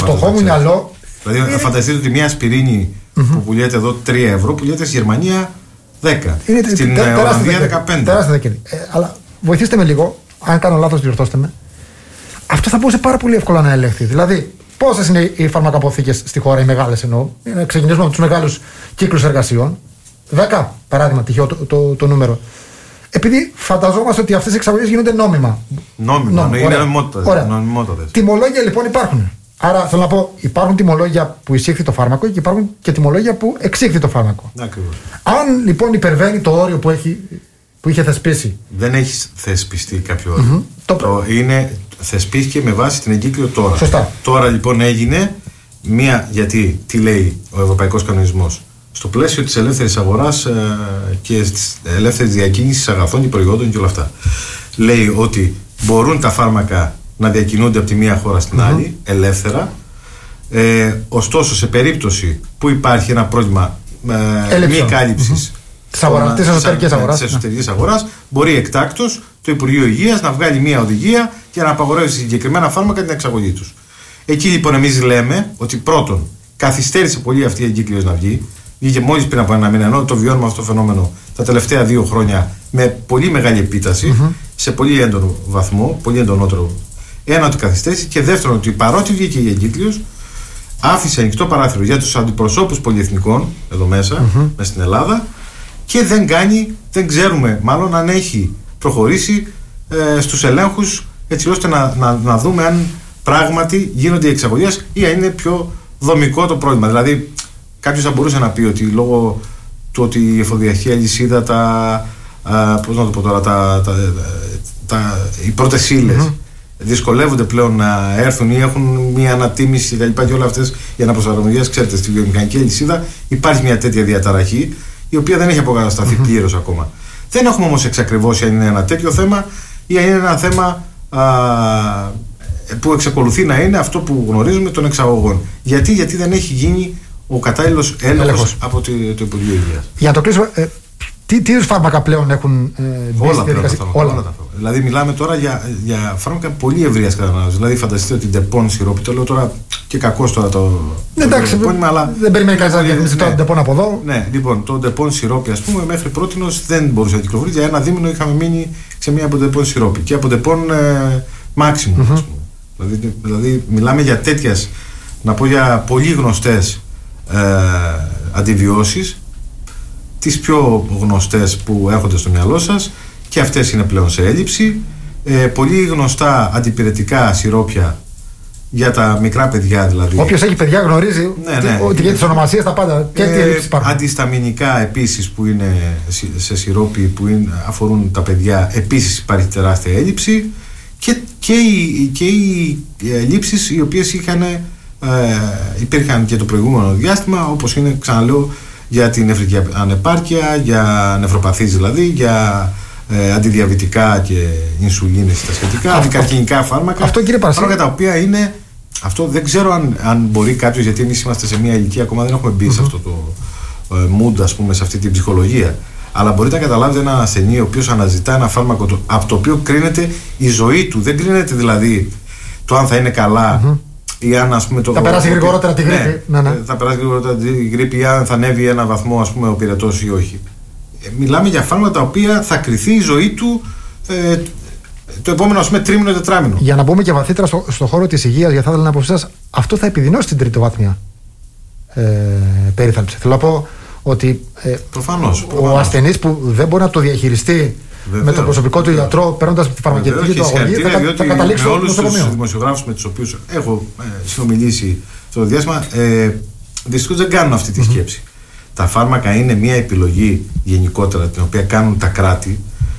Στο δικό μου μυαλό. Δηλαδή, φανταστείτε ότι μια ασπιρίνη που πουλιέται εδώ 3 ευρώ, πουλιέται στη Γερμανία 10. Στην Ολλανδία 15. Τεράστια δεκαετία. Αλλά βοηθήστε με λίγο, αν κάνω λάθος, διορθώστε με. Αυτό θα μπορούσε πάρα πολύ εύκολα να ελέγχθει. Δηλαδή, πόσες είναι οι φαρμακαποθήκες στη χώρα, οι μεγάλες εννοώ. Να ξεκινήσουμε από τους μεγάλους κύκλους εργασιών. 10, παράδειγμα, τυχαίο το νούμερο. Επειδή φανταζόμαστε ότι αυτές οι εξαγωγές γίνονται νόμιμα. Νόμιμα, είναι νομιμότατες. Τιμολόγια λοιπόν υπάρχουν. Άρα θέλω να πω, υπάρχουν τιμολόγια που εισήχθη το φάρμακο και υπάρχουν και τιμολόγια που εξήχθη το φάρμακο. Ακριβώς. Αν λοιπόν υπερβαίνει το όριο που είχε θεσπίσει. Δεν έχει θεσπιστεί κάποιο όριο. Θεσπίστηκε με βάση την εγκύκλιο τώρα. Σωστά. Τώρα λοιπόν έγινε γιατί τι λέει ο Ευρωπαϊκός Κανονισμός. Στο πλαίσιο της ελεύθερης αγοράς και της ελεύθερης διακίνησης αγαθών και προϊόντων και όλα αυτά. Λέει ότι μπορούν τα φάρμακα να διακινούνται από τη μία χώρα στην άλλη, ελεύθερα. Ωστόσο, σε περίπτωση που υπάρχει ένα πρόβλημα μη κάλυψης της εσωτερικής αγοράς, μπορεί εκτάκτως το Υπουργείο Υγείας να βγάλει μια οδηγία για να απαγορεύσει συγκεκριμένα φάρμακα την εξαγωγή τους. Εκεί λοιπόν εμείς λέμε ότι πρώτον, καθυστέρησε πολύ αυτή η εγκύκλιος να βγει. Βγήκε μόλις πριν από ένα μήνα, ενώ το βιώνουμε αυτό το φαινόμενο τα τελευταία 2 χρόνια με πολύ μεγάλη επίταση, σε πολύ έντονο βαθμό, πολύ εντονότερο. Ένα, ότι καθυστέρησε, και δεύτερον, ότι παρότι βγήκε η εγκύκλιος, άφησε ανοιχτό παράθυρο για τους αντιπροσώπους πολυεθνικών εδώ μέσα στην Ελλάδα, και δεν ξέρουμε μάλλον αν έχει προχωρήσει στους ελέγχους, έτσι ώστε να δούμε αν πράγματι γίνονται οι εξαγωγές ή αν είναι πιο δομικό το πρόβλημα. Δηλαδή, κάποιος θα μπορούσε να πει ότι λόγω του ότι η εφοδιαστική αλυσίδα, πώς να το πω τώρα, οι πρώτες ύλες δυσκολεύονται πλέον να έρθουν ή έχουν μια ανατίμηση και όλα αυτές οι αναπροσαρμογές. Ξέρετε, στη βιομηχανική αλυσίδα υπάρχει μια τέτοια διαταραχή, η οποία δεν έχει αποκατασταθεί πλήρως ακόμα. Δεν έχουμε όμως εξακριβώσει αν είναι ένα τέτοιο θέμα ή αν είναι ένα θέμα που εξακολουθεί να είναι αυτό που γνωρίζουμε των εξαγωγών. Γιατί δεν έχει γίνει ο κατάλληλος έλεγχος από το Υπουργείο Υγείας. Για να το κλείσω, τι είδους φάρμακα πλέον έχουν μπει στη διαδικασία? Όλα. Δηλαδή, μιλάμε τώρα για φάρμακα πολύ ευρείας κατανάλωσης. Δηλαδή, φανταστείτε ότι Ντεπών σιρόπι, το λέω τώρα και κακώς τώρα το. Εντάξει, αλλά δεν περιμένει κανείς να διαφημίσει το Ντεπών από εδώ. Ναι, λοιπόν, το Ντεπών σιρόπι, ας πούμε, μέχρι πρότινος δεν μπορούσε να κυκλοφορήσει. Για ένα δίμηνο είχαμε μείνει σε μία από Ντεπών σιρόπι και από Ντεπών Maximum, ας πούμε. Δηλαδή, μιλάμε για τέτοιες, να πω, για πολύ γνωστές αντιβιώσεις, τις πιο γνωστές που έρχονται στο μυαλό σας, και αυτές είναι πλέον σε έλλειψη. Πολύ γνωστά αντιπυρετικά σιρόπια για τα μικρά παιδιά, δηλαδή. Όποιος έχει παιδιά γνωρίζει ότι για τις ονομασίες τα πάντα και τι έλλειψεις υπάρχουν. Αντισταμινικά επίσης που είναι σε σιρόπι που αφορούν τα παιδιά, επίσης υπάρχει τεράστια έλλειψη, και οι ελλείψεις οι οποίες υπήρχαν και το προηγούμενο διάστημα, όπως είναι, ξαναλέω, για την νεφρική ανεπάρκεια, για νευροπαθείς δηλαδή, για αντιδιαβητικά και ινσουλίνες τα σχετικά, αντικαρκινικά φάρμακα. Αυτό, κύριε Παρσί, φάρμακα τα οποία είναι. Αυτό δεν ξέρω αν μπορεί κάποιος, γιατί εμείς είμαστε σε μια ηλικία, ακόμα δεν έχουμε μπει σε αυτό το mood, ας πούμε, σε αυτή την ψυχολογία. Αλλά μπορείτε να καταλάβετε έναν ασθενή ο οποίος αναζητά ένα φάρμακο από το οποίο κρίνεται η ζωή του. Δεν κρίνεται δηλαδή το αν θα είναι καλά. Ή αν, ας πούμε, θα περάσει γρηγορότερα τη γρίπη. Θα περάσει γρηγορότερα τη γρίπη, ή αν θα ανέβει ένα βαθμό, ας πούμε, ο πυρετός ή όχι. Μιλάμε για φάρμακα τα οποία θα κριθεί η ζωή του το επόμενο, ας πούμε, τρίμηνο, τετράμηνο. Για να μπούμε και βαθύτερα στο χώρο της υγείας, γιατί θα ήθελα να πω εσάς, αυτό θα επιδεινώσει την τριτοβάθμια περίθαλψη. Θέλω να πω ότι προφανώς. Ο ασθενής που δεν μπορεί να το διαχειριστεί με τον προσωπικό του γιατρό, παίρνοντας τη φαρμακευτική του αγωγή, θα καταλήξει με όλους τους δημοσιογράφους με τους οποίους έχω συνομιλήσει στο διάστημα, δυστυχώς δεν κάνουν αυτή τη σκέψη. Τα φάρμακα είναι μια επιλογή γενικότερα την οποία κάνουν τα κράτη,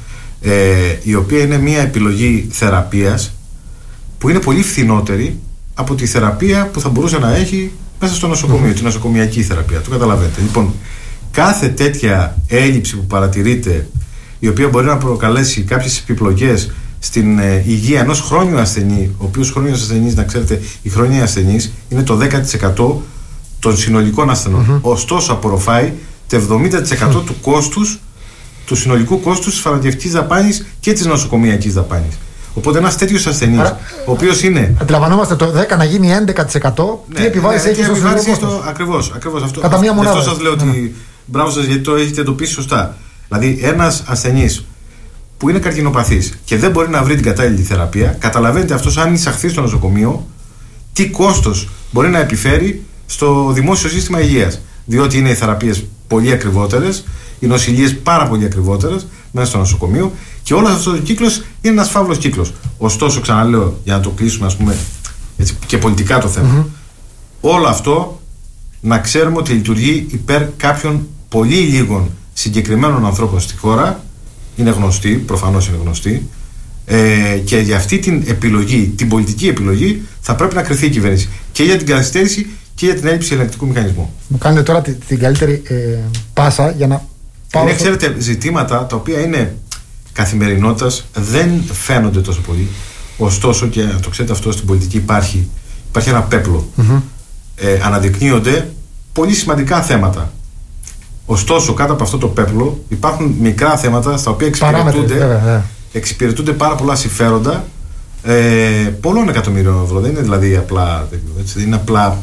η οποία είναι μια επιλογή θεραπείας που είναι πολύ φθηνότερη από τη θεραπεία που θα μπορούσε να έχει μέσα στο νοσοκομείο, τη νοσοκομιακή θεραπεία. Το καταλαβαίνετε. Λοιπόν, κάθε τέτοια έλλειψη που παρατηρείται, η οποία μπορεί να προκαλέσει κάποιες επιπλοκές στην υγεία ενός χρόνιου ασθενή, ο οποίος χρόνιος ασθενής, να ξέρετε, οι χρόνιοι ασθενείς είναι το 10% των συνολικών ασθενών. Ωστόσο, απορροφάει το 70% του κόστους, του συνολικού κόστους της φαρμακευτικής δαπάνης και της νοσοκομιακής δαπάνης. Οπότε ένας τέτοιος ασθενής, ο οποίος είναι. Αντιλαμβανόμαστε το 10 να γίνει 11%. Τι επιβάρηση έχει στο συνολικό. Ακριβώς αυτό. Κατά μία μονάδα. Αυτό σας λέω ότι. Μπράβο σας, γιατί το έχετε εντοπίσει σωστά. Δηλαδή, ένας ασθενής που είναι καρκινοπαθής και δεν μπορεί να βρει την κατάλληλη θεραπεία, καταλαβαίνετε αυτός, αν εισαχθεί στο νοσοκομείο, τι κόστος μπορεί να επιφέρει στο δημόσιο σύστημα υγείας. Διότι είναι οι θεραπείες πολύ ακριβότερες, οι νοσηλίες πάρα πολύ ακριβότερες μέσα στο νοσοκομείο και όλος αυτός ο κύκλος είναι ένας φαύλος κύκλος. Ωστόσο, ξαναλέω, για να το κλείσουμε, ας πούμε, έτσι, και πολιτικά το θέμα, όλο αυτό να ξέρουμε ότι λειτουργεί υπέρ κάποιων πολύ λίγων συγκεκριμένων ανθρώπων στη χώρα. Είναι γνωστή, προφανώς είναι γνωστή, και για αυτή την επιλογή, την πολιτική επιλογή, θα πρέπει να κριθεί η κυβέρνηση και για την καθυστέρηση και για την έλλειψη ελεγκτικού μηχανισμού. Μου κάνετε τώρα την καλύτερη πάσα για να πάω. Είναι, ξέρετε, ζητήματα τα οποία είναι καθημερινότητας, δεν φαίνονται τόσο πολύ. Ωστόσο, και το ξέρετε αυτό, στην πολιτική υπάρχει ένα πέπλο. Αναδεικνύονται πολύ σημαντικά θέματα. Ωστόσο, κάτω από αυτό το πέπλο υπάρχουν μικρά θέματα στα οποία εξυπηρετούνται πάρα πολλά συμφέροντα πολλών εκατομμυρίων ευρώ. Δεν είναι δηλαδή απλά, έτσι, δεν είναι απλά,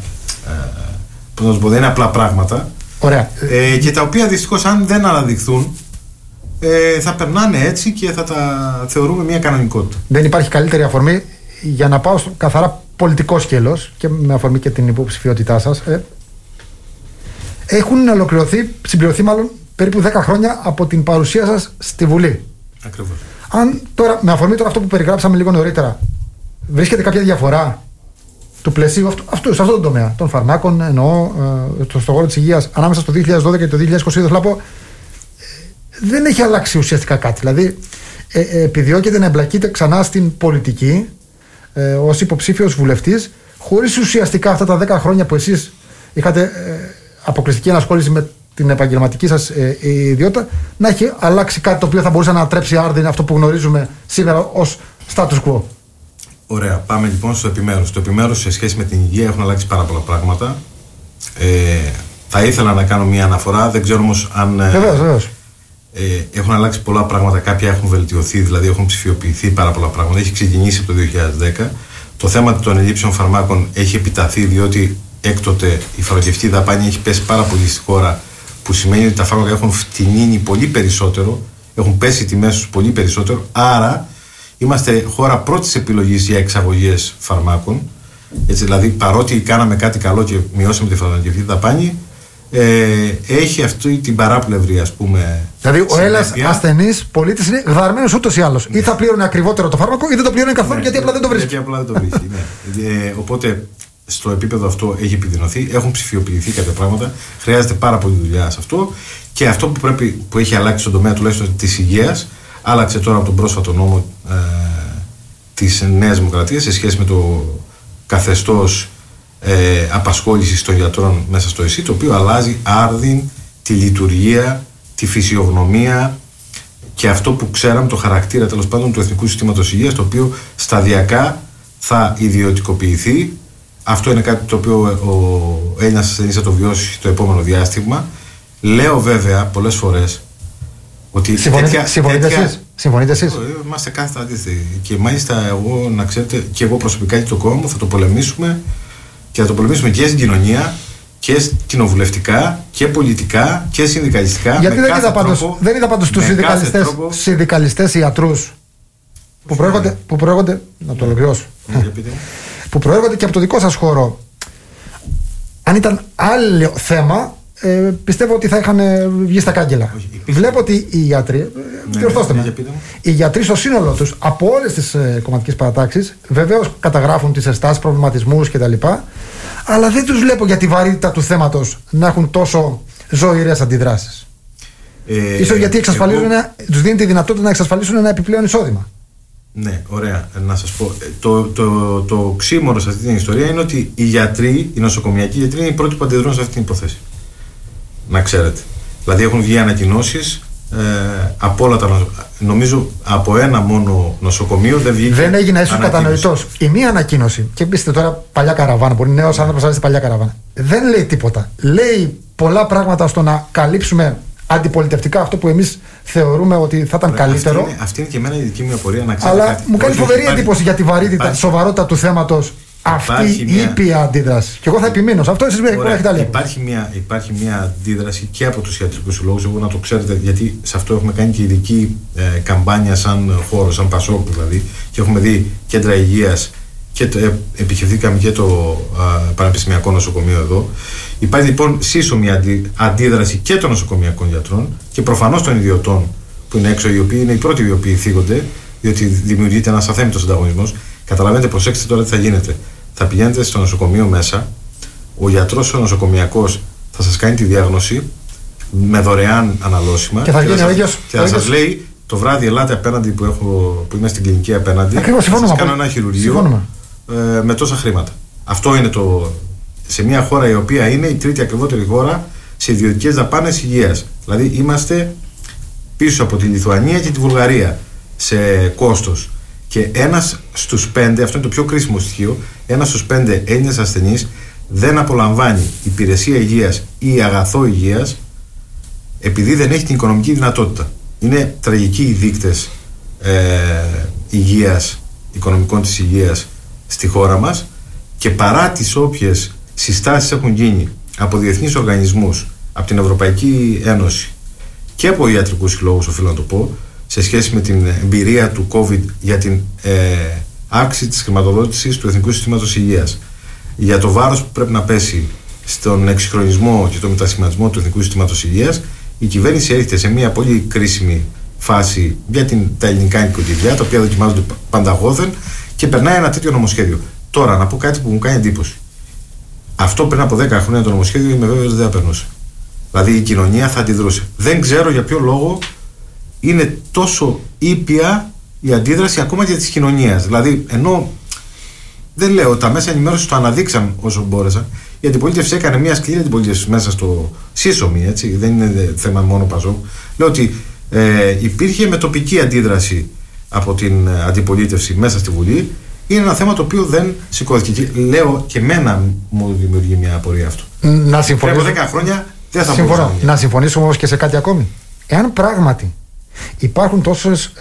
δεν είναι απλά πράγματα. Ωραία. Και τα οποία δυστυχώς, αν δεν αναδειχθούν, θα περνάνε έτσι και θα τα θεωρούμε μια κανονικότητα. Δεν υπάρχει καλύτερη αφορμή για να πάω στο καθαρά πολιτικό σκέλος και με αφορμή και την υποψηφιότητά σας. Έχουν συμπληρωθεί μάλλον περίπου 10 χρόνια από την παρουσία σας στη Βουλή. Ακριβώς. Αν τώρα, με αφορμή τώρα αυτό που περιγράψαμε λίγο νωρίτερα, βρίσκεται κάποια διαφορά του πλαισίου σε αυτό το τομέα των φαρμάκων, εννοώ στον χώρο της υγείας, ανάμεσα στο 2012 και το 2022, θέλω να πω, δεν έχει αλλάξει ουσιαστικά κάτι. Δηλαδή, επιδιώκεται να εμπλακείτε ξανά στην πολιτική ως υποψήφιος βουλευτής, χωρίς ουσιαστικά αυτά τα 10 χρόνια που εσείς είχατε αποκλειστική ενασχόληση με την επαγγελματική σας ιδιότητα, να έχει αλλάξει κάτι το οποίο θα μπορούσε να ανατρέψει άρδιν αυτό που γνωρίζουμε σήμερα ως status quo. Ωραία. Πάμε λοιπόν στο επιμέρους. Στο επιμέρους, σε σχέση με την υγεία, έχουν αλλάξει πάρα πολλά πράγματα. Θα ήθελα να κάνω μια αναφορά, δεν ξέρω όμως αν. Βεβαίως. Έχουν αλλάξει πολλά πράγματα, κάποια έχουν βελτιωθεί, δηλαδή έχουν ψηφιοποιηθεί πάρα πολλά πράγματα. Έχει ξεκινήσει από το 2010. Το θέμα των ελλείψεων φαρμάκων έχει επιταθεί, διότι έκτοτε η φαρμακευτική δαπάνη έχει πέσει πάρα πολύ στη χώρα, που σημαίνει ότι τα φάρμακα έχουν φτηνίνει πολύ περισσότερο, έχουν πέσει οι τιμές τους πολύ περισσότερο. Άρα είμαστε χώρα πρώτης επιλογής για εξαγωγές φαρμάκων. Έτσι, δηλαδή, παρότι κάναμε κάτι καλό και μειώσαμε τη φαρμακευτική δαπάνη, έχει αυτή την παράπλευρη, ας πούμε. Δηλαδή, ο Έλληνας ασθενής πολίτης είναι γδαρμένος ούτως ή άλλως. Ή θα πλήρωνε ακριβότερο το φάρμακο, ή δεν το πλήρωνε καθόλου, γιατί απλά δεν το βρίσκει. Οπότε, στο επίπεδο αυτό έχει επιδεινωθεί, έχουν ψηφιοποιηθεί κάποια πράγματα, χρειάζεται πάρα πολύ δουλειά σε αυτό. Και αυτό που έχει αλλάξει στον τομέα τουλάχιστον της υγείας, άλλαξε τώρα από τον πρόσφατο νόμο της Νέας Δημοκρατίας σε σχέση με το καθεστώς απασχόλησης των γιατρών μέσα στο ΕΣΥ, το οποίο αλλάζει άρδιν τη λειτουργία, τη φυσιογνωμία και αυτό που ξέραμε, το χαρακτήρα τέλος πάντων του Εθνικού Συστήματος Υγείας, το οποίο σταδιακά θα ιδιωτικοποιηθεί. Αυτό είναι κάτι το οποίο ο Έλληνας ασθενής θα το βιώσει το επόμενο διάστημα. Λέω βέβαια πολλές φορές ότι. Συμφωνείτε εσείς? Είμαστε κάθετα αντίθετοι. Και μάλιστα εγώ, να ξέρετε, και εγώ προσωπικά και το κόμμα μου θα το πολεμήσουμε, και θα το πολεμήσουμε και στην κοινωνία και κοινοβουλευτικά και πολιτικά και συνδικαλιστικά. Γιατί δεν είδα πάντως τους συνδικαλιστές ιατρούς που προέρχονται. Να το ολοκληρώσω. Που προέρχονται και από το δικό σας χώρο. Αν ήταν άλλο θέμα, πιστεύω ότι θα είχαν βγει στα κάγκελα. Βλέπω ότι οι γιατροί, διορθώστε με, οι γιατροί στο σύνολό τους, από όλες τις κομματικές παρατάξεις, βεβαίως καταγράφουν τις ενστάσεις, προβληματισμούς κτλ. Αλλά δεν τους βλέπω για τη βαρύτητα του θέματος να έχουν τόσο ζωηρές αντιδράσεις. Ίσως γιατί τους δίνει τη δυνατότητα να εξασφαλίσουν ένα επιπλέον εισόδημα. Ναι, ωραία. Να σας πω. Το οξύμορο σε αυτή την ιστορία είναι ότι οι γιατροί, οι νοσοκομιακοί γιατροί, είναι οι πρώτοι που αντιδρούν σε αυτή την υπόθεση. Να ξέρετε. Δηλαδή έχουν βγει ανακοινώσεις από όλα τα νομίζω από ένα μόνο νοσοκομείο δεν βγήκε. Δεν έγινε ίσως κατανοητός. Η μία ανακοίνωση, και είστε τώρα παλιά καραβάνα, μπορεί νέος άνθρωπος να είστε παλιά καραβάνα, δεν λέει τίποτα. Λέει πολλά πράγματα στο να καλύψουμε αντιπολιτευτικά αυτό που εμείς θεωρούμε ότι θα ήταν καλύτερο. Αυτή είναι και εμένα η δική μου απορία, να ξέρετε. Αλλά μου κάνει φοβερή εντύπωση για τη βαρύτητα, τη σοβαρότητα του θέματος αυτή η ήπια αντίδραση. Και εγώ θα επιμείνω σε αυτό, εσείς έχετε άλλη. Υπάρχει μια αντίδραση και από τους ιατρικούς συλλόγους, εγώ να το ξέρετε, γιατί σε αυτό έχουμε κάνει και ειδική καμπάνια σαν χώρο, σαν Πασόκ δηλαδή, και έχουμε δει κέντρα υγείας και επιχειρηθήκαμε και το Πανεπιστημιακό Νοσοκομείο εδώ. Υπάρχει λοιπόν σύσσωμη αντίδραση και των νοσοκομιακών γιατρών και προφανώς των ιδιωτών που είναι έξω, οι οποίοι είναι οι πρώτοι οι οποίοι θίγονται, διότι δημιουργείται ένας αθέμητος ανταγωνισμός. Καταλαβαίνετε, προσέξτε τώρα τι θα γίνεται. Θα πηγαίνετε στο νοσοκομείο μέσα, ο γιατρός ο νοσοκομιακός θα σας κάνει τη διάγνωση με δωρεάν αναλώσιμα και θα σας λέει το βράδυ ελάτε απέναντι που είμαι στην κλινική απέναντι. Ακριβώς, θα σας κάνω ένα χειρουργείο με τόσα χρήματα. Αυτό είναι σε μια χώρα η οποία είναι η τρίτη ακριβότερη χώρα σε ιδιωτικές δαπάνες υγείας. Δηλαδή είμαστε πίσω από τη Λιθουανία και τη Βουλγαρία σε κόστος. Και ένας στους 5, αυτό είναι το πιο κρίσιμο στοιχείο, ένας στους 5 Έλληνες ασθενείς δεν απολαμβάνει υπηρεσία υγείας ή αγαθό υγείας επειδή δεν έχει την οικονομική δυνατότητα. Είναι τραγικοί οι δείκτες υγείας, οικονομικών της υγείας στη χώρα μας, και παρά τις όποιες συστάσεις έχουν γίνει από διεθνείς οργανισμούς, από την Ευρωπαϊκή Ένωση και από ιατρικούς συλλόγους, οφείλω να το πω, σε σχέση με την εμπειρία του COVID για την αύξηση της χρηματοδότησης του Εθνικού Συστήματος Υγείας, για το βάρος που πρέπει να πέσει στον εξυγχρονισμό και τον μετασχηματισμό του Εθνικού Συστήματος Υγείας, η κυβέρνηση έρχεται σε μια πολύ κρίσιμη φάση για τα ελληνικά νοικοκυριά, τα οποία δοκιμάζονται πανταγώδεν, και περνάει ένα τέτοιο νομοσχέδιο. Τώρα, να πω κάτι που μου κάνει εντύπωση. Αυτό πριν από 10 χρόνια το νομοσχέδιο είμαι βέβαιος δεν θα περνούσε. Δηλαδή η κοινωνία θα αντιδρούσε. Δεν ξέρω για ποιο λόγο είναι τόσο ήπια η αντίδραση ακόμα και της κοινωνίας. Δηλαδή, ενώ δεν λέω, τα μέσα ενημέρωσης το αναδείξαν όσο μπόρεσαν, η αντιπολίτευση έκανε μια σκληρή αντιπολίτευση μέσα στο σύσσωμη, έτσι, δεν είναι θέμα μόνο Πασόκ. Λέω ότι υπήρχε με τοπική αντίδραση από την αντιπολίτευση μέσα στη Βουλή. Είναι ένα θέμα το οποίο δεν σηκώθηκε. Και λέω και εμένα μου δημιουργεί μια απορία αυτό. Να συμφωνήσω. Πριν από 10 χρόνια δεν θα μπορούσα. Να συμφωνήσουμε όμως και σε κάτι ακόμη. Εάν πράγματι υπάρχουν τόσες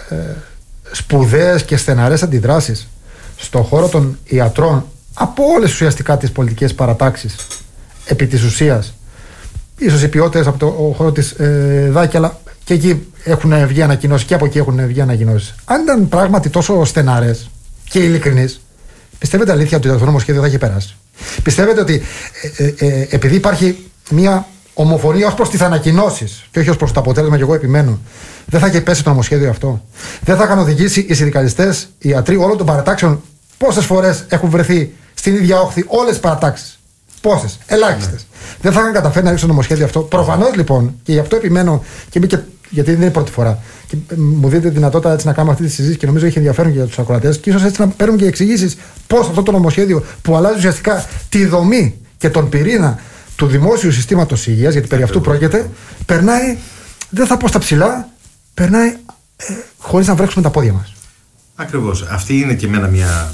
σπουδαίες και στεναρές αντιδράσεις στον χώρο των ιατρών από όλες ουσιαστικά τις πολιτικές παρατάξεις επί της ουσίας, ίσως οι ποιότητες από το χώρο της ΔΑΚΙ, αλλά και εκεί έχουν βγει ανακοινώσεις και από εκεί έχουν βγει ανακοινώσεις. Αν ήταν πράγματι τόσο στεναρές και ειλικρινείς, πιστεύετε αλήθεια ότι το νομοσχέδιο θα έχει περάσει? Πιστεύετε ότι επειδή υπάρχει μια ομοφωνία ως προς τις ανακοινώσεις και όχι ως προς το αποτέλεσμα, και εγώ επιμένω, δεν θα έχει πέσει το νομοσχέδιο αυτό? Δεν θα είχαν οδηγήσει οι συνδικαλιστές, οι ιατροί όλων των παρατάξεων? Πόσες φορές έχουν βρεθεί στην ίδια όχθη όλες τις παρατάξεις? Πόσες? Ελάχιστες. Δεν θα είχαν καταφέρει να ρίξουν το νομοσχέδιο αυτό. Προφανώς λοιπόν, και γι' αυτό επιμένω, και γιατί δεν είναι η πρώτη φορά, και μου δίνετε τη δυνατότητα έτσι να κάνουμε αυτή τη συζήτηση, και νομίζω έχει ενδιαφέρον και για τους ακροατές, και ίσως έτσι να παίρνουμε και εξηγήσεις πώς αυτό το νομοσχέδιο που αλλάζει ουσιαστικά τη δομή και τον πυρήνα του δημόσιου συστήματος υγείας, γιατί περί αυτού πρόκειται, περνάει, δεν θα πω στα ψηλά, περνάει χωρίς να βρέξουμε τα πόδια μας. Ακριβώς. Αυτή είναι και εμένα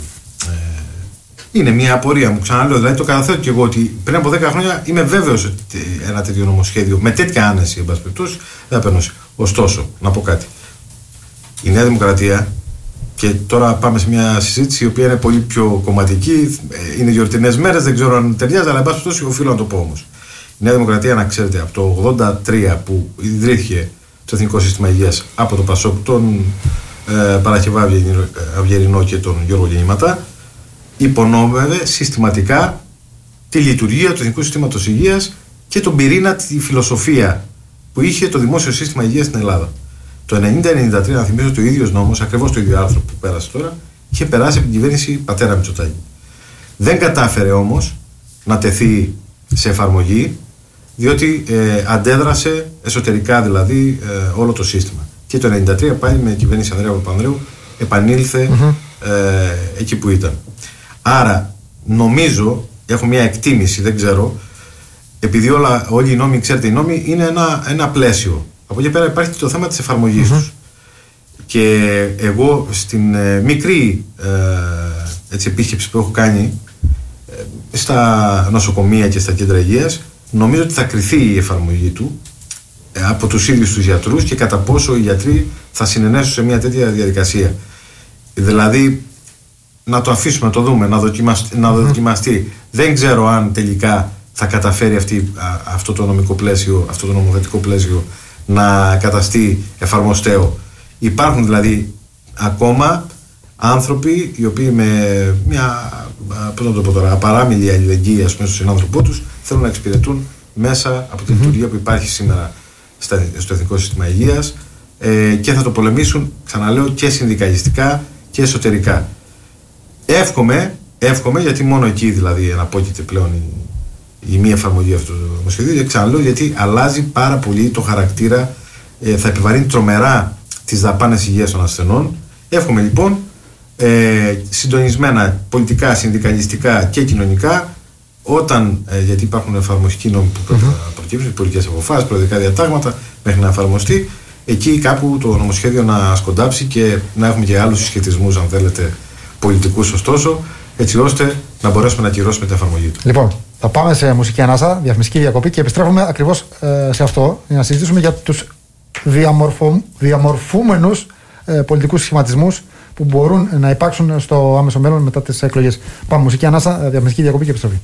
είναι μια απορία μου. Ξαναλέω, δηλαδή το καταθέτω και εγώ ότι πριν από 10 χρόνια είμαι βέβαιος ότι ένα τέτοιο νομοσχέδιο με τέτοια άνεση, εν πάση περιπτώσει, δεν θα περνούσε. Ωστόσο, να πω κάτι. Η Νέα Δημοκρατία, και τώρα πάμε σε μια συζήτηση η οποία είναι πολύ πιο κομματική, είναι γιορτινές μέρες, δεν ξέρω αν ταιριάζει, αλλά εν πάση περιπτώσει οφείλω να το πω όμως. Η Νέα Δημοκρατία, να ξέρετε, από το 1983 που ιδρύθηκε το Εθνικό Σύστημα Υγείας από το Πασόκ, τον Παρασκευά Αυγερινό και τον Γιώργο Γεννήματα, υπονόμευε συστηματικά τη λειτουργία του Εθνικού Συστήματος Υγείας και τον πυρήνα, τη φιλοσοφία που είχε το δημόσιο σύστημα υγείας στην Ελλάδα. Το 1990-1993, να θυμίσω, το ίδιος νόμος, ακριβώς το ίδιο άρθρο που πέρασε τώρα, είχε περάσει από την κυβέρνηση πατέρα Μητσοτάκη. Δεν κατάφερε όμως να τεθεί σε εφαρμογή, διότι αντέδρασε εσωτερικά δηλαδή όλο το σύστημα. Και το 1993 πάλι με κυβέρνηση Ανδρέα Παπανδρέου επανήλθε εκεί που ήταν. Άρα νομίζω, έχω μια εκτίμηση, δεν ξέρω, επειδή όλοι οι νόμοι, ξέρετε, οι νόμοι είναι ένα πλαίσιο. Από εκεί πέρα υπάρχει το θέμα της εφαρμογής τους. Και εγώ στην μικρή επίσκεψη που έχω κάνει στα νοσοκομεία και στα κέντρα υγείας, νομίζω ότι θα κριθεί η εφαρμογή του από τους ίδιους τους γιατρούς και κατά πόσο οι γιατροί θα συνενέσουν σε μια τέτοια διαδικασία. Δηλαδή να το αφήσουμε, να το δούμε, να δοκιμαστεί. Δεν ξέρω αν τελικά θα καταφέρει αυτό το νομικό πλαίσιο, αυτό το νομοθετικό πλαίσιο να καταστεί εφαρμοστέο. Υπάρχουν δηλαδή ακόμα άνθρωποι οι οποίοι με μια απαράμιλη αλληλεγγύη, ας πούμε, στον συνάνθρωπό τους θέλουν να εξυπηρετούν μέσα από τη λειτουργία που υπάρχει σήμερα στο Εθνικό Σύστημα Υγείας και θα το πολεμήσουν, ξαναλέω, και συνδικαλιστικά και εσωτερικά. Εύχομαι, γιατί μόνο εκεί δηλαδή εναπόκειται πλέον η μη εφαρμογή αυτού του νομοσχεδίου, και ξαναλέω γιατί αλλάζει πάρα πολύ το χαρακτήρα, θα επιβαρύνει τρομερά τις δαπάνες υγείας των ασθενών. Εύχομαι λοιπόν συντονισμένα πολιτικά, συνδικαλιστικά και κοινωνικά, όταν, γιατί υπάρχουν εφαρμοστικοί νόμοι που προκύψουν, πολιτικές αποφάσεις, προεδρικά διατάγματα, μέχρι να εφαρμοστεί, εκεί κάπου το νομοσχέδιο να σκοντάψει και να έχουμε και άλλους συσχετισμούς, αν θέλετε, πολιτικούς ωστόσο, έτσι ώστε να μπορέσουμε να ακυρώσουμε την εφαρμογή του. Λοιπόν, θα πάμε σε μουσική ανάσα, διαφημιστική διακοπή και επιστρέφουμε ακριβώς σε αυτό, για να συζητήσουμε για τους διαμορφούμενους πολιτικούς σχηματισμούς που μπορούν να υπάρξουν στο άμεσο μέλλον μετά τις εκλογές. Πάμε μουσική ανάσα, διαφημιστική διακοπή και επιστροφή.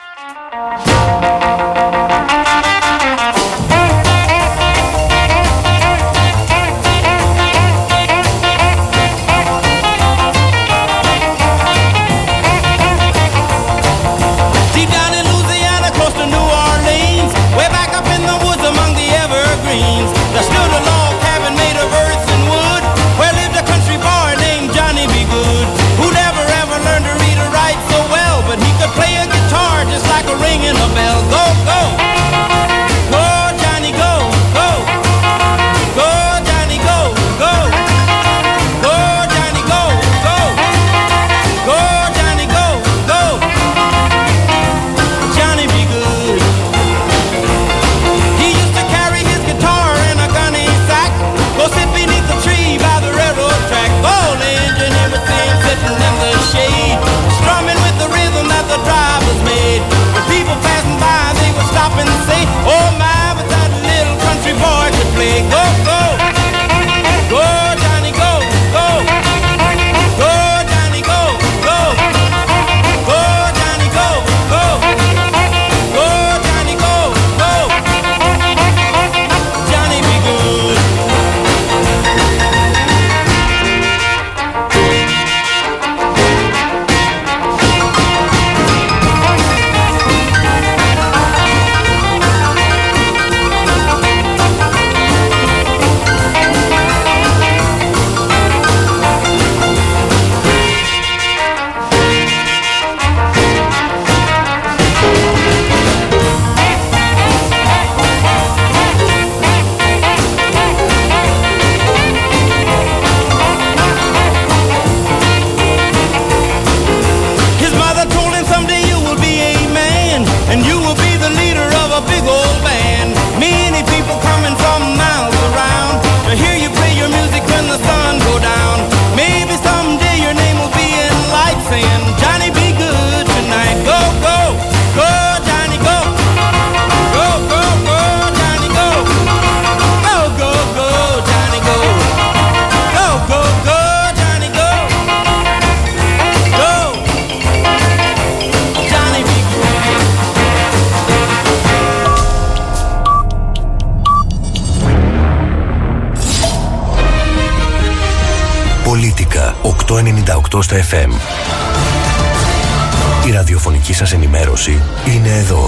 Πολίτικα 898 στα FM. Η ραδιοφωνική σας ενημέρωση είναι εδώ.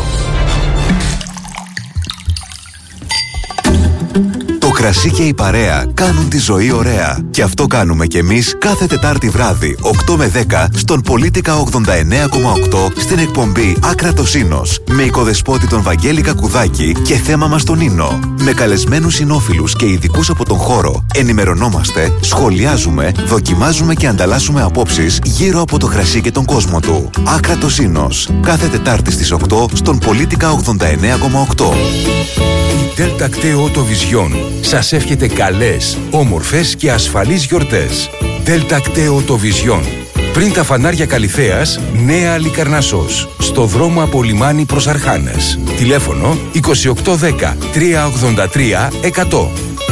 Το κρασί και η παρέα κάνουν τη ζωή ωραία. Και αυτό κάνουμε κι εμείς κάθε Τετάρτη βράδυ, 8 με 10, στον Πολίτικα 89,8, στην εκπομπή Άκρατος Ίνος, με οικοδεσπότη τον Βαγγέλη Κακουδάκη και θέμα μας τον Ίνο. Με καλεσμένους συνόφιλους και ειδικούς από τον χώρο, ενημερωνόμαστε, σχολιάζουμε, δοκιμάζουμε και ανταλλάσσουμε απόψεις γύρω από το κρασί και τον κόσμο του. Άκρατος Ίνος, κάθε Τετάρτη στις 8, στον Πολίτικα 89,8. Η Delta Cteo Auto Vision σας εύχεται καλές, όμορφες και ασφαλείς γιορτές. Delta Cteo Auto Vision. Πριν τα φανάρια Καλιθέας, Νέα Αλικαρνασσός. Στο δρόμο από Λιμάνι προς Αρχάνας. Τηλέφωνο 2810 383 100.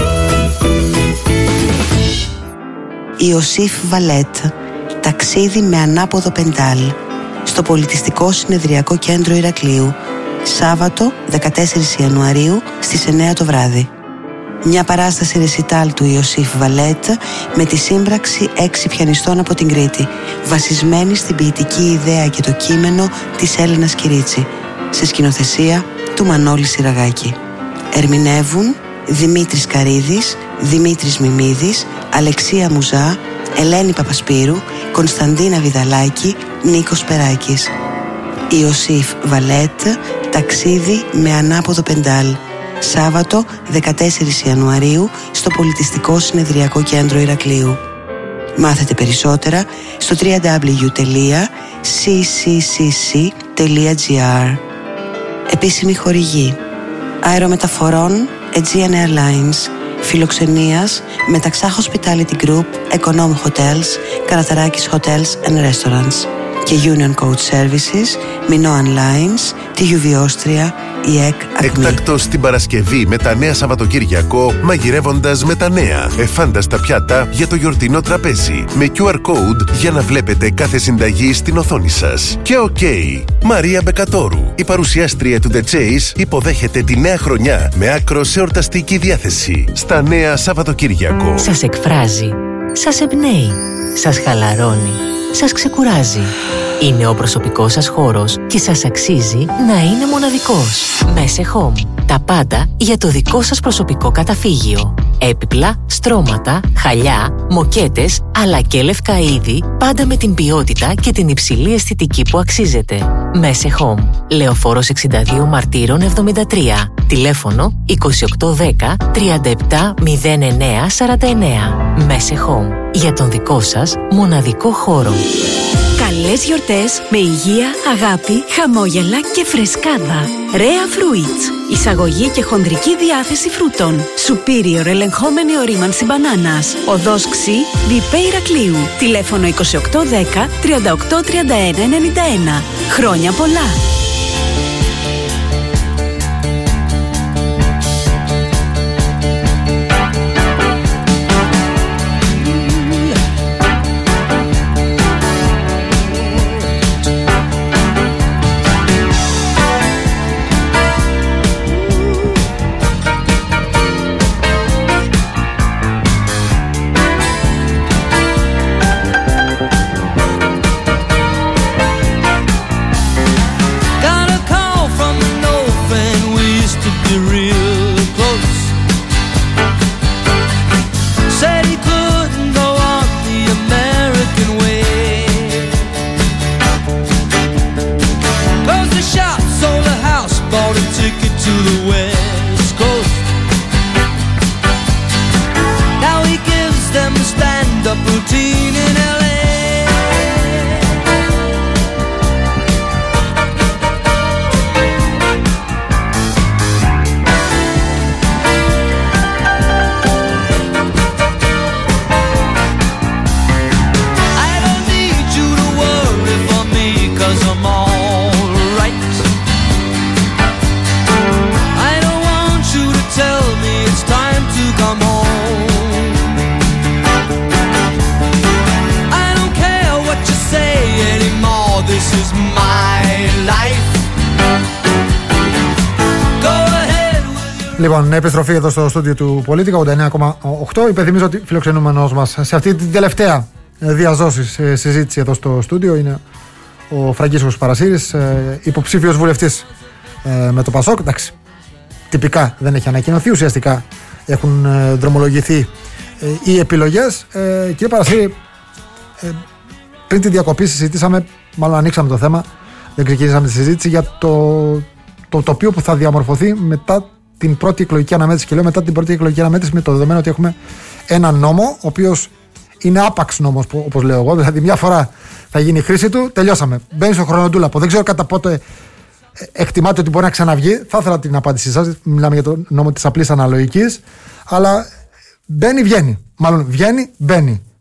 Ιωσήφ Βαλέτ. Ταξίδι με ανάποδο πεντάλ. Στο Πολιτιστικό Συνεδριακό Κέντρο Ηρακλείου. Σάββατο 14 Ιανουαρίου στις 9 το βράδυ. Μια παράσταση ρεσιτάλ του Ιωσήφ Βαλέτ με τη σύμπραξη 6 πιανιστών από την Κρήτη, βασισμένη στην ποιητική ιδέα και το κείμενο της Έλενας Κυρίτσι, σε σκηνοθεσία του Μανώλη Σιραγάκη. Ερμηνεύουν Δημήτρης Καρίδης, Δημήτρης Μιμίδης, Αλεξία Μουζά, Ελένη Παπασπύρου, Κωνσταντίνα Βιδαλάκη, Νίκος Περάκης. Ιωσήφ Βαλέτ, ταξίδι με ανάποδο πεντάλ. Σάββατο 14 Ιανουαρίου στο Πολιτιστικό Συνεδριακό Κέντρο Ηρακλείου. Μάθετε περισσότερα στο www.cccc.gr. Επίσημη χορηγή αερομεταφορών Aegean Airlines, φιλοξενίας Μεταξά Hospitality Group, Econom Hotels, Καραταράκης Hotels and Restaurants και Union Coach Services, Minoan Lines, TUV Austria, ΙΕΚ Acme. Εκτάκτος την Παρασκευή με τα νέα Σαββατοκύριακο, μαγειρεύοντας με τα νέα εφάνταστα πιάτα για το γιορτινό τραπέζι, με QR code για να βλέπετε κάθε συνταγή στην οθόνη σας. Και Μαρία Μπεκατόρου, η παρουσιάστρια του The Chase, υποδέχεται τη νέα χρονιά με άκρος εορταστική διάθεση στα νέα Σαββατοκύριακο. Σας εκφράζει, σας εμπνέει, σας χαλαρώνει, σας ξεκουράζει. Είναι ο προσωπικός σας χώρος και σας αξίζει να είναι μοναδικός. Messe Home. Τα πάντα για το δικό σας προσωπικό καταφύγιο. Έπιπλα, στρώματα, χαλιά, μοκέτες, αλλά και λευκά είδη, πάντα με την ποιότητα και την υψηλή αισθητική που αξίζετε. Messe Home. Λεωφόρος 62 Μαρτύρων 73. Τηλέφωνο 2810 37 09 49. Messe Home. Για τον δικό σας μοναδικό χώρο. Καλές γιορτές με υγεία, αγάπη, χαμόγελα και φρεσκάδα. Rhea Fruits. Εισαγωγή και χονδρική διάθεση φρούτων. Superior ελεγχόμενη ορίμανση μπανάνας. Οδός Ξή, Διπέ Ηρακλείου. Τηλέφωνο 2810 38 31 91. Χρόνια πολλά! Λοιπόν, επιστροφή εδώ στο στούντιο του Πολίτικα 89,8. Υπενθυμίζω ότι φιλοξενούμενος μας σε αυτή την τελευταία διαζώσης συζήτηση εδώ στο στούντιο είναι ο Φραγκίσκος Παρασύρης, υποψήφιος βουλευτής με το ΠΑΣΟΚ. Εντάξει, τυπικά δεν έχει ανακοινωθεί, ουσιαστικά έχουν δρομολογηθεί οι επιλογές. Κύριε Παρασύρη, πριν τη διακοπή συζητήσαμε, μάλλον ανοίξαμε το θέμα, δεν ξεκινήσαμε τη συζήτηση για το τοπίο που θα διαμορφωθεί μετά την πρώτη εκλογική αναμέτρηση. Και λέω μετά την πρώτη εκλογική αναμέτρηση με το δεδομένο ότι έχουμε ένα νόμο, ο οποίος είναι άπαξ νόμος, όπως λέω εγώ. Δηλαδή, μια φορά θα γίνει η χρήση του, τελειώσαμε. Μπαίνει στο χρονοτούλαπο. Δεν ξέρω κατά πότε εκτιμάτε ότι μπορεί να ξαναβγεί. Θα ήθελα την απάντησή σας. Μιλάμε για το νόμο της απλής αναλογικής. Αλλά μπαίνει, βγαίνει. Μάλλον βγαίνει, μπαίνει.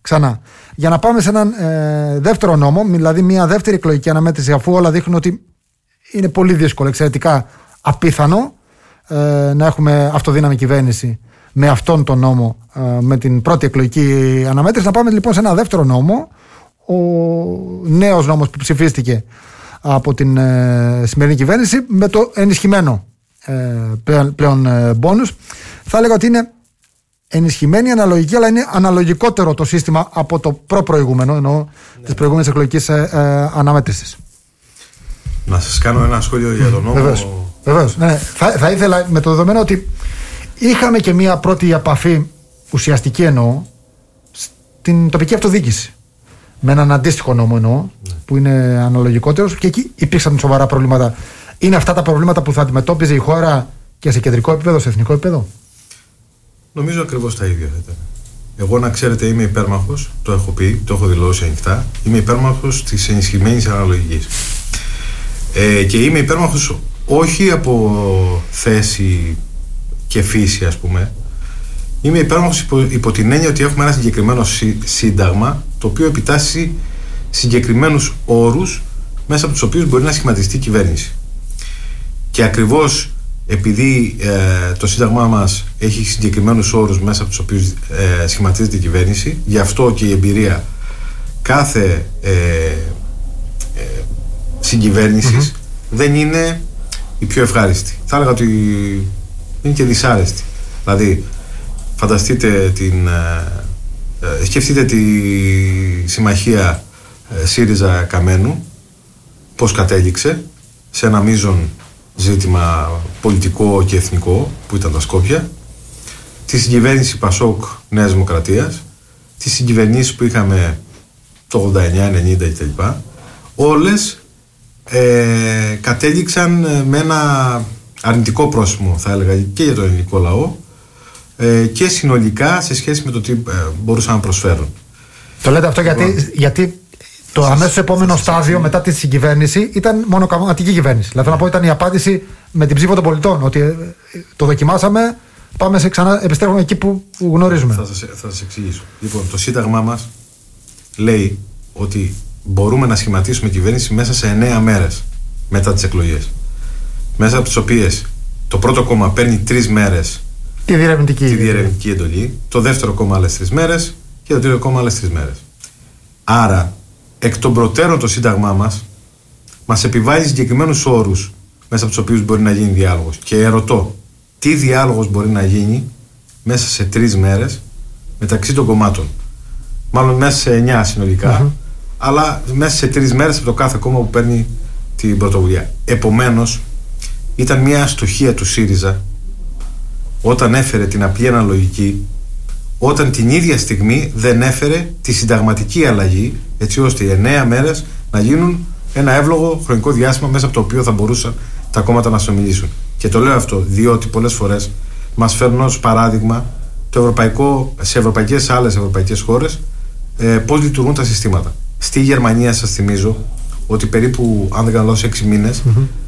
ξανά. Για να πάμε σε έναν δεύτερο νόμο, δηλαδή μια δεύτερη εκλογική αναμέτρηση, αφού όλα δείχνουν ότι είναι πολύ δύσκολο, εξαιρετικά απίθανο να έχουμε αυτοδύναμη κυβέρνηση με αυτόν τον νόμο, με την πρώτη εκλογική αναμέτρηση. Να πάμε λοιπόν σε ένα δεύτερο νόμο, ο νέος νόμος που ψηφίστηκε από την σημερινή κυβέρνηση, με το ενισχυμένο πλέον μπόνους. Θα έλεγα ότι είναι ενισχυμένη αναλογική, αλλά είναι αναλογικότερο το σύστημα από το προηγούμενο, εννοώ της προηγούμενης εκλογικής αναμέτρησης. Να σας κάνω ένα σχόλιο για τον νόμο. Βεβαίως. Ναι. Θα ήθελα, με το δεδομένο ότι είχαμε και μία πρώτη επαφή, ουσιαστική εννοώ, στην τοπική αυτοδιοίκηση. Με έναν αντίστοιχο νόμο εννοώ, που είναι αναλογικότερος, και εκεί υπήρξαν σοβαρά προβλήματα. Είναι αυτά τα προβλήματα που θα αντιμετώπιζε η χώρα και σε κεντρικό επίπεδο, σε εθνικό επίπεδο? Νομίζω ακριβώς τα ίδια θα ήταν. Εγώ, να ξέρετε, είμαι υπέρμαχος, το έχω πει, το έχω δηλώσει ανοιχτά, είμαι υπέρμαχος της ενισχυμένης αναλογικής. Και είμαι υπέρμαχος όχι από θέση και φύση, ας πούμε. Είμαι υπέρμαχος υπό την έννοια ότι έχουμε ένα συγκεκριμένο σύνταγμα, το οποίο επιτάσσει συγκεκριμένους όρους μέσα από τους οποίους μπορεί να σχηματιστεί η κυβέρνηση. Και ακριβώς επειδή το σύνταγμά μας έχει συγκεκριμένους όρους μέσα από τους οποίους σχηματίζεται η κυβέρνηση, γι' αυτό και η εμπειρία κάθε συγκυβέρνησης δεν είναι η πιο ευχάριστη. Θα έλεγα ότι είναι και δυσάρεστη. Δηλαδή, φανταστείτε σκεφτείτε τη συμμαχία ΣΥΡΙΖΑ Καμένου, πώς κατέληξε σε ένα μείζον ζήτημα πολιτικό και εθνικό που ήταν τα Σκόπια, τη συγκυβέρνηση Πασόκ Νέας Δημοκρατίας, τις συγκυβερνήσεις που είχαμε το 89, 90 κτλ. Όλες κατέληξαν με ένα αρνητικό πρόσημο, θα έλεγα, και για τον ελληνικό λαό και συνολικά σε σχέση με το τι μπορούσαν να προσφέρουν. Το λέτε αυτό γιατί το αμέσως επόμενο στάδιο μετά τη συγκυβέρνηση ήταν μονοκομματική κυβέρνηση. Δηλαδή, να πω, ήταν η απάντηση με την ψήφο των πολιτών. Ότι το δοκιμάσαμε, πάμε επιστρέφουμε εκεί που γνωρίζουμε. Θα σας εξηγήσω. Λοιπόν, το Σύνταγμά μας λέει ότι μπορούμε να σχηματίσουμε κυβέρνηση μέσα σε 9 μέρες μετά τις εκλογές. Μέσα από τις οποίες το πρώτο κόμμα παίρνει 3 μέρες τη διερευνητική εντολή, το δεύτερο κόμμα άλλες 3 μέρες και το τρίτο κόμμα άλλες 3 μέρες. Άρα, εκ των προτέρων το Σύνταγμά μας επιβάλλει συγκεκριμένους όρους μέσα από τους οποίους μπορεί να γίνει διάλογος. Και ερωτώ, τι διάλογος μπορεί να γίνει μέσα σε 3 μέρες μεταξύ των κομμάτων? Μάλλον μέσα σε 9 συνολικά, αλλά μέσα σε 3 μέρες από το κάθε κόμμα που παίρνει την πρωτοβουλία. Επομένως, ήταν μια αστοχία του ΣΥΡΙΖΑ όταν έφερε την απλή αναλογική, όταν την ίδια στιγμή δεν έφερε τη συνταγματική αλλαγή, έτσι ώστε οι 9 μέρες να γίνουν ένα εύλογο χρονικό διάστημα μέσα από το οποίο θα μπορούσαν τα κόμματα να συνομιλήσουν. Και το λέω αυτό διότι πολλές φορές μας φέρνουν ως παράδειγμα το ευρωπαϊκό, σε άλλες ευρωπαϊκές χώρες, πώς λειτουργούν τα συστήματα. Στη Γερμανία, σας θυμίζω ότι περίπου, αν δεν κάνω λάθος, 6 μήνες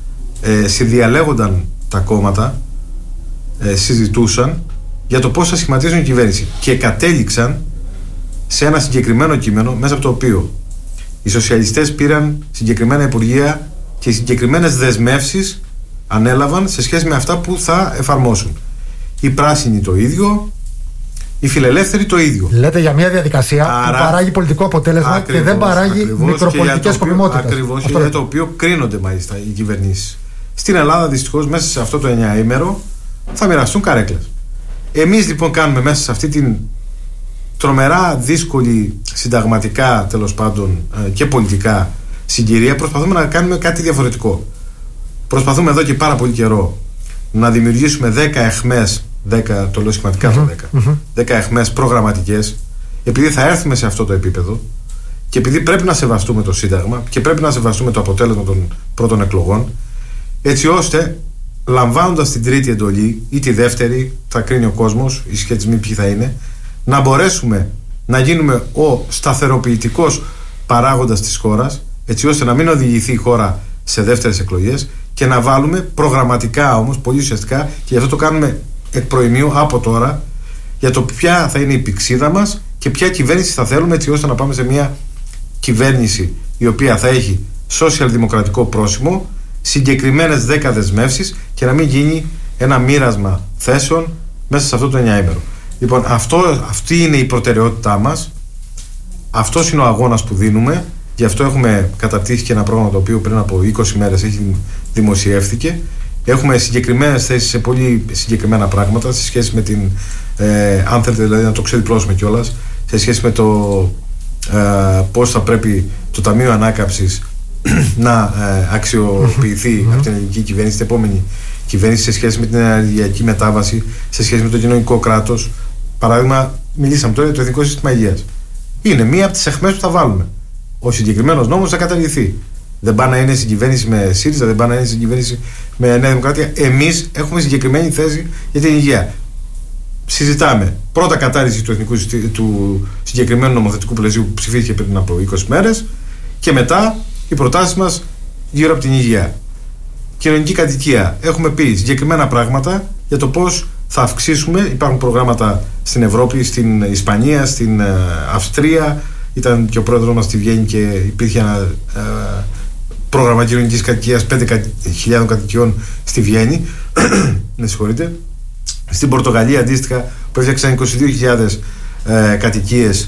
συνδιαλέγονταν τα κόμματα, συζητούσαν για το πώς θα σχηματίζουν η κυβέρνηση και κατέληξαν σε ένα συγκεκριμένο κείμενο μέσα από το οποίο οι σοσιαλιστές πήραν συγκεκριμένα υπουργεία και συγκεκριμένες δεσμεύσεις ανέλαβαν σε σχέση με αυτά που θα εφαρμόσουν. Οι πράσινοι το ίδιο, οι φιλελεύθεροι το ίδιο. Λέτε για μια διαδικασία που παράγει πολιτικό αποτέλεσμα και δεν παράγει μικροπολιτικές σκοπιμότητες. Ακριβώς, για το οποίο κρίνονται μάλιστα οι κυβερνήσεις. Στην Ελλάδα, δυστυχώς, μέσα σε αυτό το 9ήμερο θα μοιραστούν καρέκλες. Εμείς λοιπόν κάνουμε μέσα σε αυτή την τρομερά δύσκολη συνταγματικά, τέλος πάντων, και πολιτικά συγκυρία, προσπαθούμε να κάνουμε κάτι διαφορετικό. Προσπαθούμε εδώ και πάρα πολύ καιρό να δημιουργήσουμε 10 αιχμές, 10, το λέω σχηματικά το 10 αιχμές προγραμματικές, επειδή θα έρθουμε σε αυτό το επίπεδο και επειδή πρέπει να σεβαστούμε το Σύνταγμα και πρέπει να σεβαστούμε το αποτέλεσμα των πρώτων εκλογών, έτσι ώστε, λαμβάνοντας την τρίτη εντολή ή τη δεύτερη, θα κρίνει ο κόσμος, οι σχετισμοί ποιοι θα είναι, να μπορέσουμε να γίνουμε ο σταθεροποιητικός παράγοντας της χώρας, έτσι ώστε να μην οδηγηθεί η χώρα σε δεύτερες εκλογές και να βάλουμε προγραμματικά όμως, πολύ ουσιαστικά, και γι' αυτό το κάνουμε εκ προημίου από τώρα, για το ποια θα είναι η πυξίδα μας και ποια κυβέρνηση θα θέλουμε, έτσι ώστε να πάμε σε μια κυβέρνηση η οποία θα έχει σοσιαλδημοκρατικό πρόσημο, συγκεκριμένες 10 δεσμεύσεις και να μην γίνει ένα μοίρασμα θέσεων μέσα σε αυτό το 9ήμερο. Λοιπόν, αυτή είναι η προτεραιότητά μας. Αυτός είναι ο αγώνας που δίνουμε. Γι' αυτό έχουμε καταρτήσει και ένα πρόγραμμα το οποίο πριν από 20 μέρες δημοσιεύθηκε. Έχουμε συγκεκριμένες θέσεις σε πολύ συγκεκριμένα πράγματα σε σχέση με την, αν θέλετε δηλαδή να το ξεδιπλώσουμε κιόλας, σε σχέση με το πώς θα πρέπει το Ταμείο Ανάκαμψης να αξιοποιηθεί από την ελληνική κυβέρνηση, την επόμενη κυβέρνηση, σε σχέση με την ενεργειακή μετάβαση, σε σχέση με το κοινωνικό κράτος. Παράδειγμα, μιλήσαμε τώρα για το Εθνικό Σύστημα Υγείας. Είναι μία από τις αιχμές που θα βάλουμε. Ο συγκεκριμένος νόμος θα καταργηθεί. Δεν πάει να είναι συγκυβέρνηση με ΣΥΡΙΖΑ, δεν πάει να είναι συγκυβέρνηση με Νέα Δημοκρατία. Εμείς έχουμε συγκεκριμένη θέση για την υγεία. Συζητάμε πρώτα κατάργηση του συγκεκριμένου νομοθετικού πλαισίου που ψηφίστηκε πριν από 20 μέρες και μετά οι προτάσεις μας γύρω από την υγεία. Κοινωνική κατοικία. Έχουμε πει συγκεκριμένα πράγματα για το πώς θα αυξήσουμε. Υπάρχουν προγράμματα στην Ευρώπη, στην Ισπανία, στην Αυστρία. Ήταν και ο πρόεδρος μας στη Βιέννη και υπήρχε ένα πρόγραμμα κοινωνικής κατοικίας 5.000 κατοικιών στη Βιέννη. Με συγχωρείτε. Στην Πορτογαλία αντίστοιχα που έφτιαξαν 22.000 κατοικίες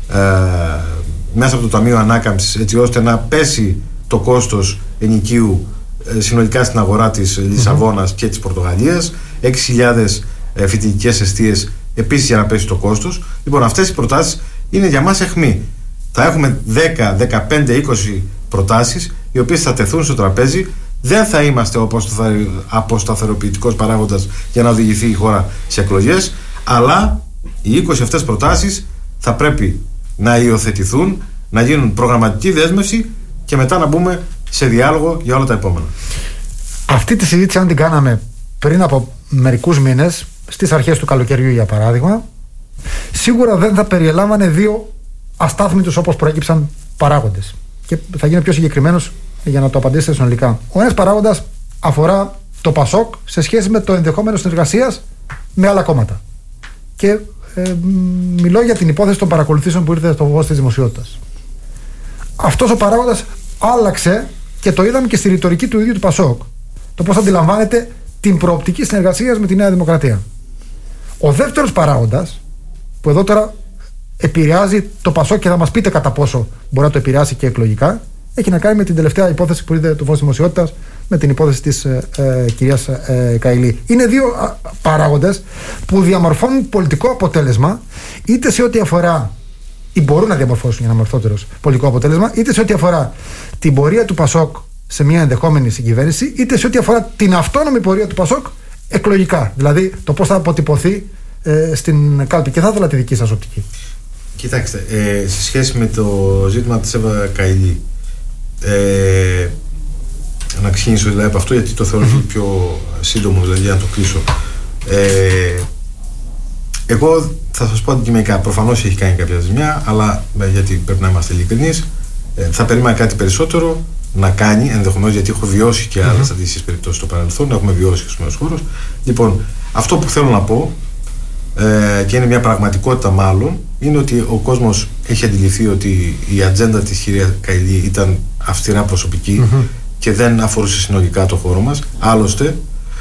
μέσα από το Ταμείο Ανάκαμψης, έτσι ώστε να πέσει το κόστος ενοικίου συνολικά στην αγορά της Λισαβόνας και της Πορτογαλίας. 6.000 φοιτητικές εστίες επίσης για να πέσει το κόστος. Λοιπόν, αυτές οι προτάσεις είναι για μας αιχμή. Θα έχουμε 10, 15, 20 προτάσεις οι οποίες θα τεθούν στο τραπέζι. Δεν θα είμαστε ο αποσταθεροποιητικός παράγοντας για να οδηγηθεί η χώρα σε εκλογές, αλλά οι 20 αυτές προτάσεις θα πρέπει να υιοθετηθούν, να γίνουν προγραμματική δέσμευση και μετά να μπούμε σε διάλογο για όλα τα επόμενα. Αυτή τη συζήτηση, αν την κάναμε πριν από μερικούς μήνες, στις αρχές του καλοκαιριού για παράδειγμα, σίγουρα δεν θα περιελάμβανε δύο αστάθμιτους όπως προέκυψαν παράγοντες. Και θα γίνω πιο συγκεκριμένος για να το απαντήσετε συνολικά. Ο ένας παράγοντας αφορά το ΠΑΣΟΚ σε σχέση με το ενδεχόμενο συνεργασίας με άλλα κόμματα. Και μιλώ για την υπόθεση των παρακολουθήσεων που ήρθε στο φως της δημοσιότητας. Αυτός ο παράγοντας άλλαξε και το είδαμε και στη ρητορική του ίδιου του ΠΑΣΟΚ. Το πώς αντιλαμβάνεται την προοπτική συνεργασίας με τη Νέα Δημοκρατία. Ο δεύτερος παράγοντας, που εδώ τώρα επηρεάζει το ΠΑΣΟΚ και θα μας πείτε κατά πόσο μπορεί να το επηρεάσει και εκλογικά, έχει να κάνει με την τελευταία υπόθεση που είδε το φως δημοσιότητας, με την υπόθεση της κυρίας Καηλή. Είναι δύο παράγοντες που διαμορφώνουν πολιτικό αποτέλεσμα, είτε σε ό,τι αφορά, ή μπορούν να διαμορφώσουν για να μορφώτερο πολιτικό αποτέλεσμα, είτε σε ό,τι αφορά την πορεία του ΠΑΣΟΚ σε μια ενδεχόμενη συγκυβέρνηση, είτε σε ό,τι αφορά την αυτόνομη πορεία του ΠΑΣΟΚ εκλογικά. Δηλαδή το πώς θα αποτυπωθεί στην κάλπη. Και θα ήθελα τη δική σας οπτική. Κοιτάξτε, σε σχέση με το ζήτημα της Εύα Καηλή, να ξεκινήσω δηλαδή από αυτό, γιατί το θεωρώ πιο σύντομο, δηλαδή για να το κλείσω. Εγώ θα σας πω αντικειμενικά, προφανώς έχει κάνει κάποια ζημιά, αλλά γιατί πρέπει να είμαστε ειλικρινείς, θα περίμενα κάτι περισσότερο να κάνει, ενδεχομένως, γιατί έχω βιώσει και άλλες αντίστοιχες περιπτώσεις στο παρελθόν, έχουμε βιώσει και στους χώρους. Λοιπόν, αυτό που θέλω να πω, και είναι μια πραγματικότητα μάλλον, είναι ότι ο κόσμος έχει αντιληφθεί ότι η ατζέντα της κυρία Καηλή ήταν αυστηρά προσωπική και δεν αφορούσε συνολικά το χώρο μας. Άλλωστε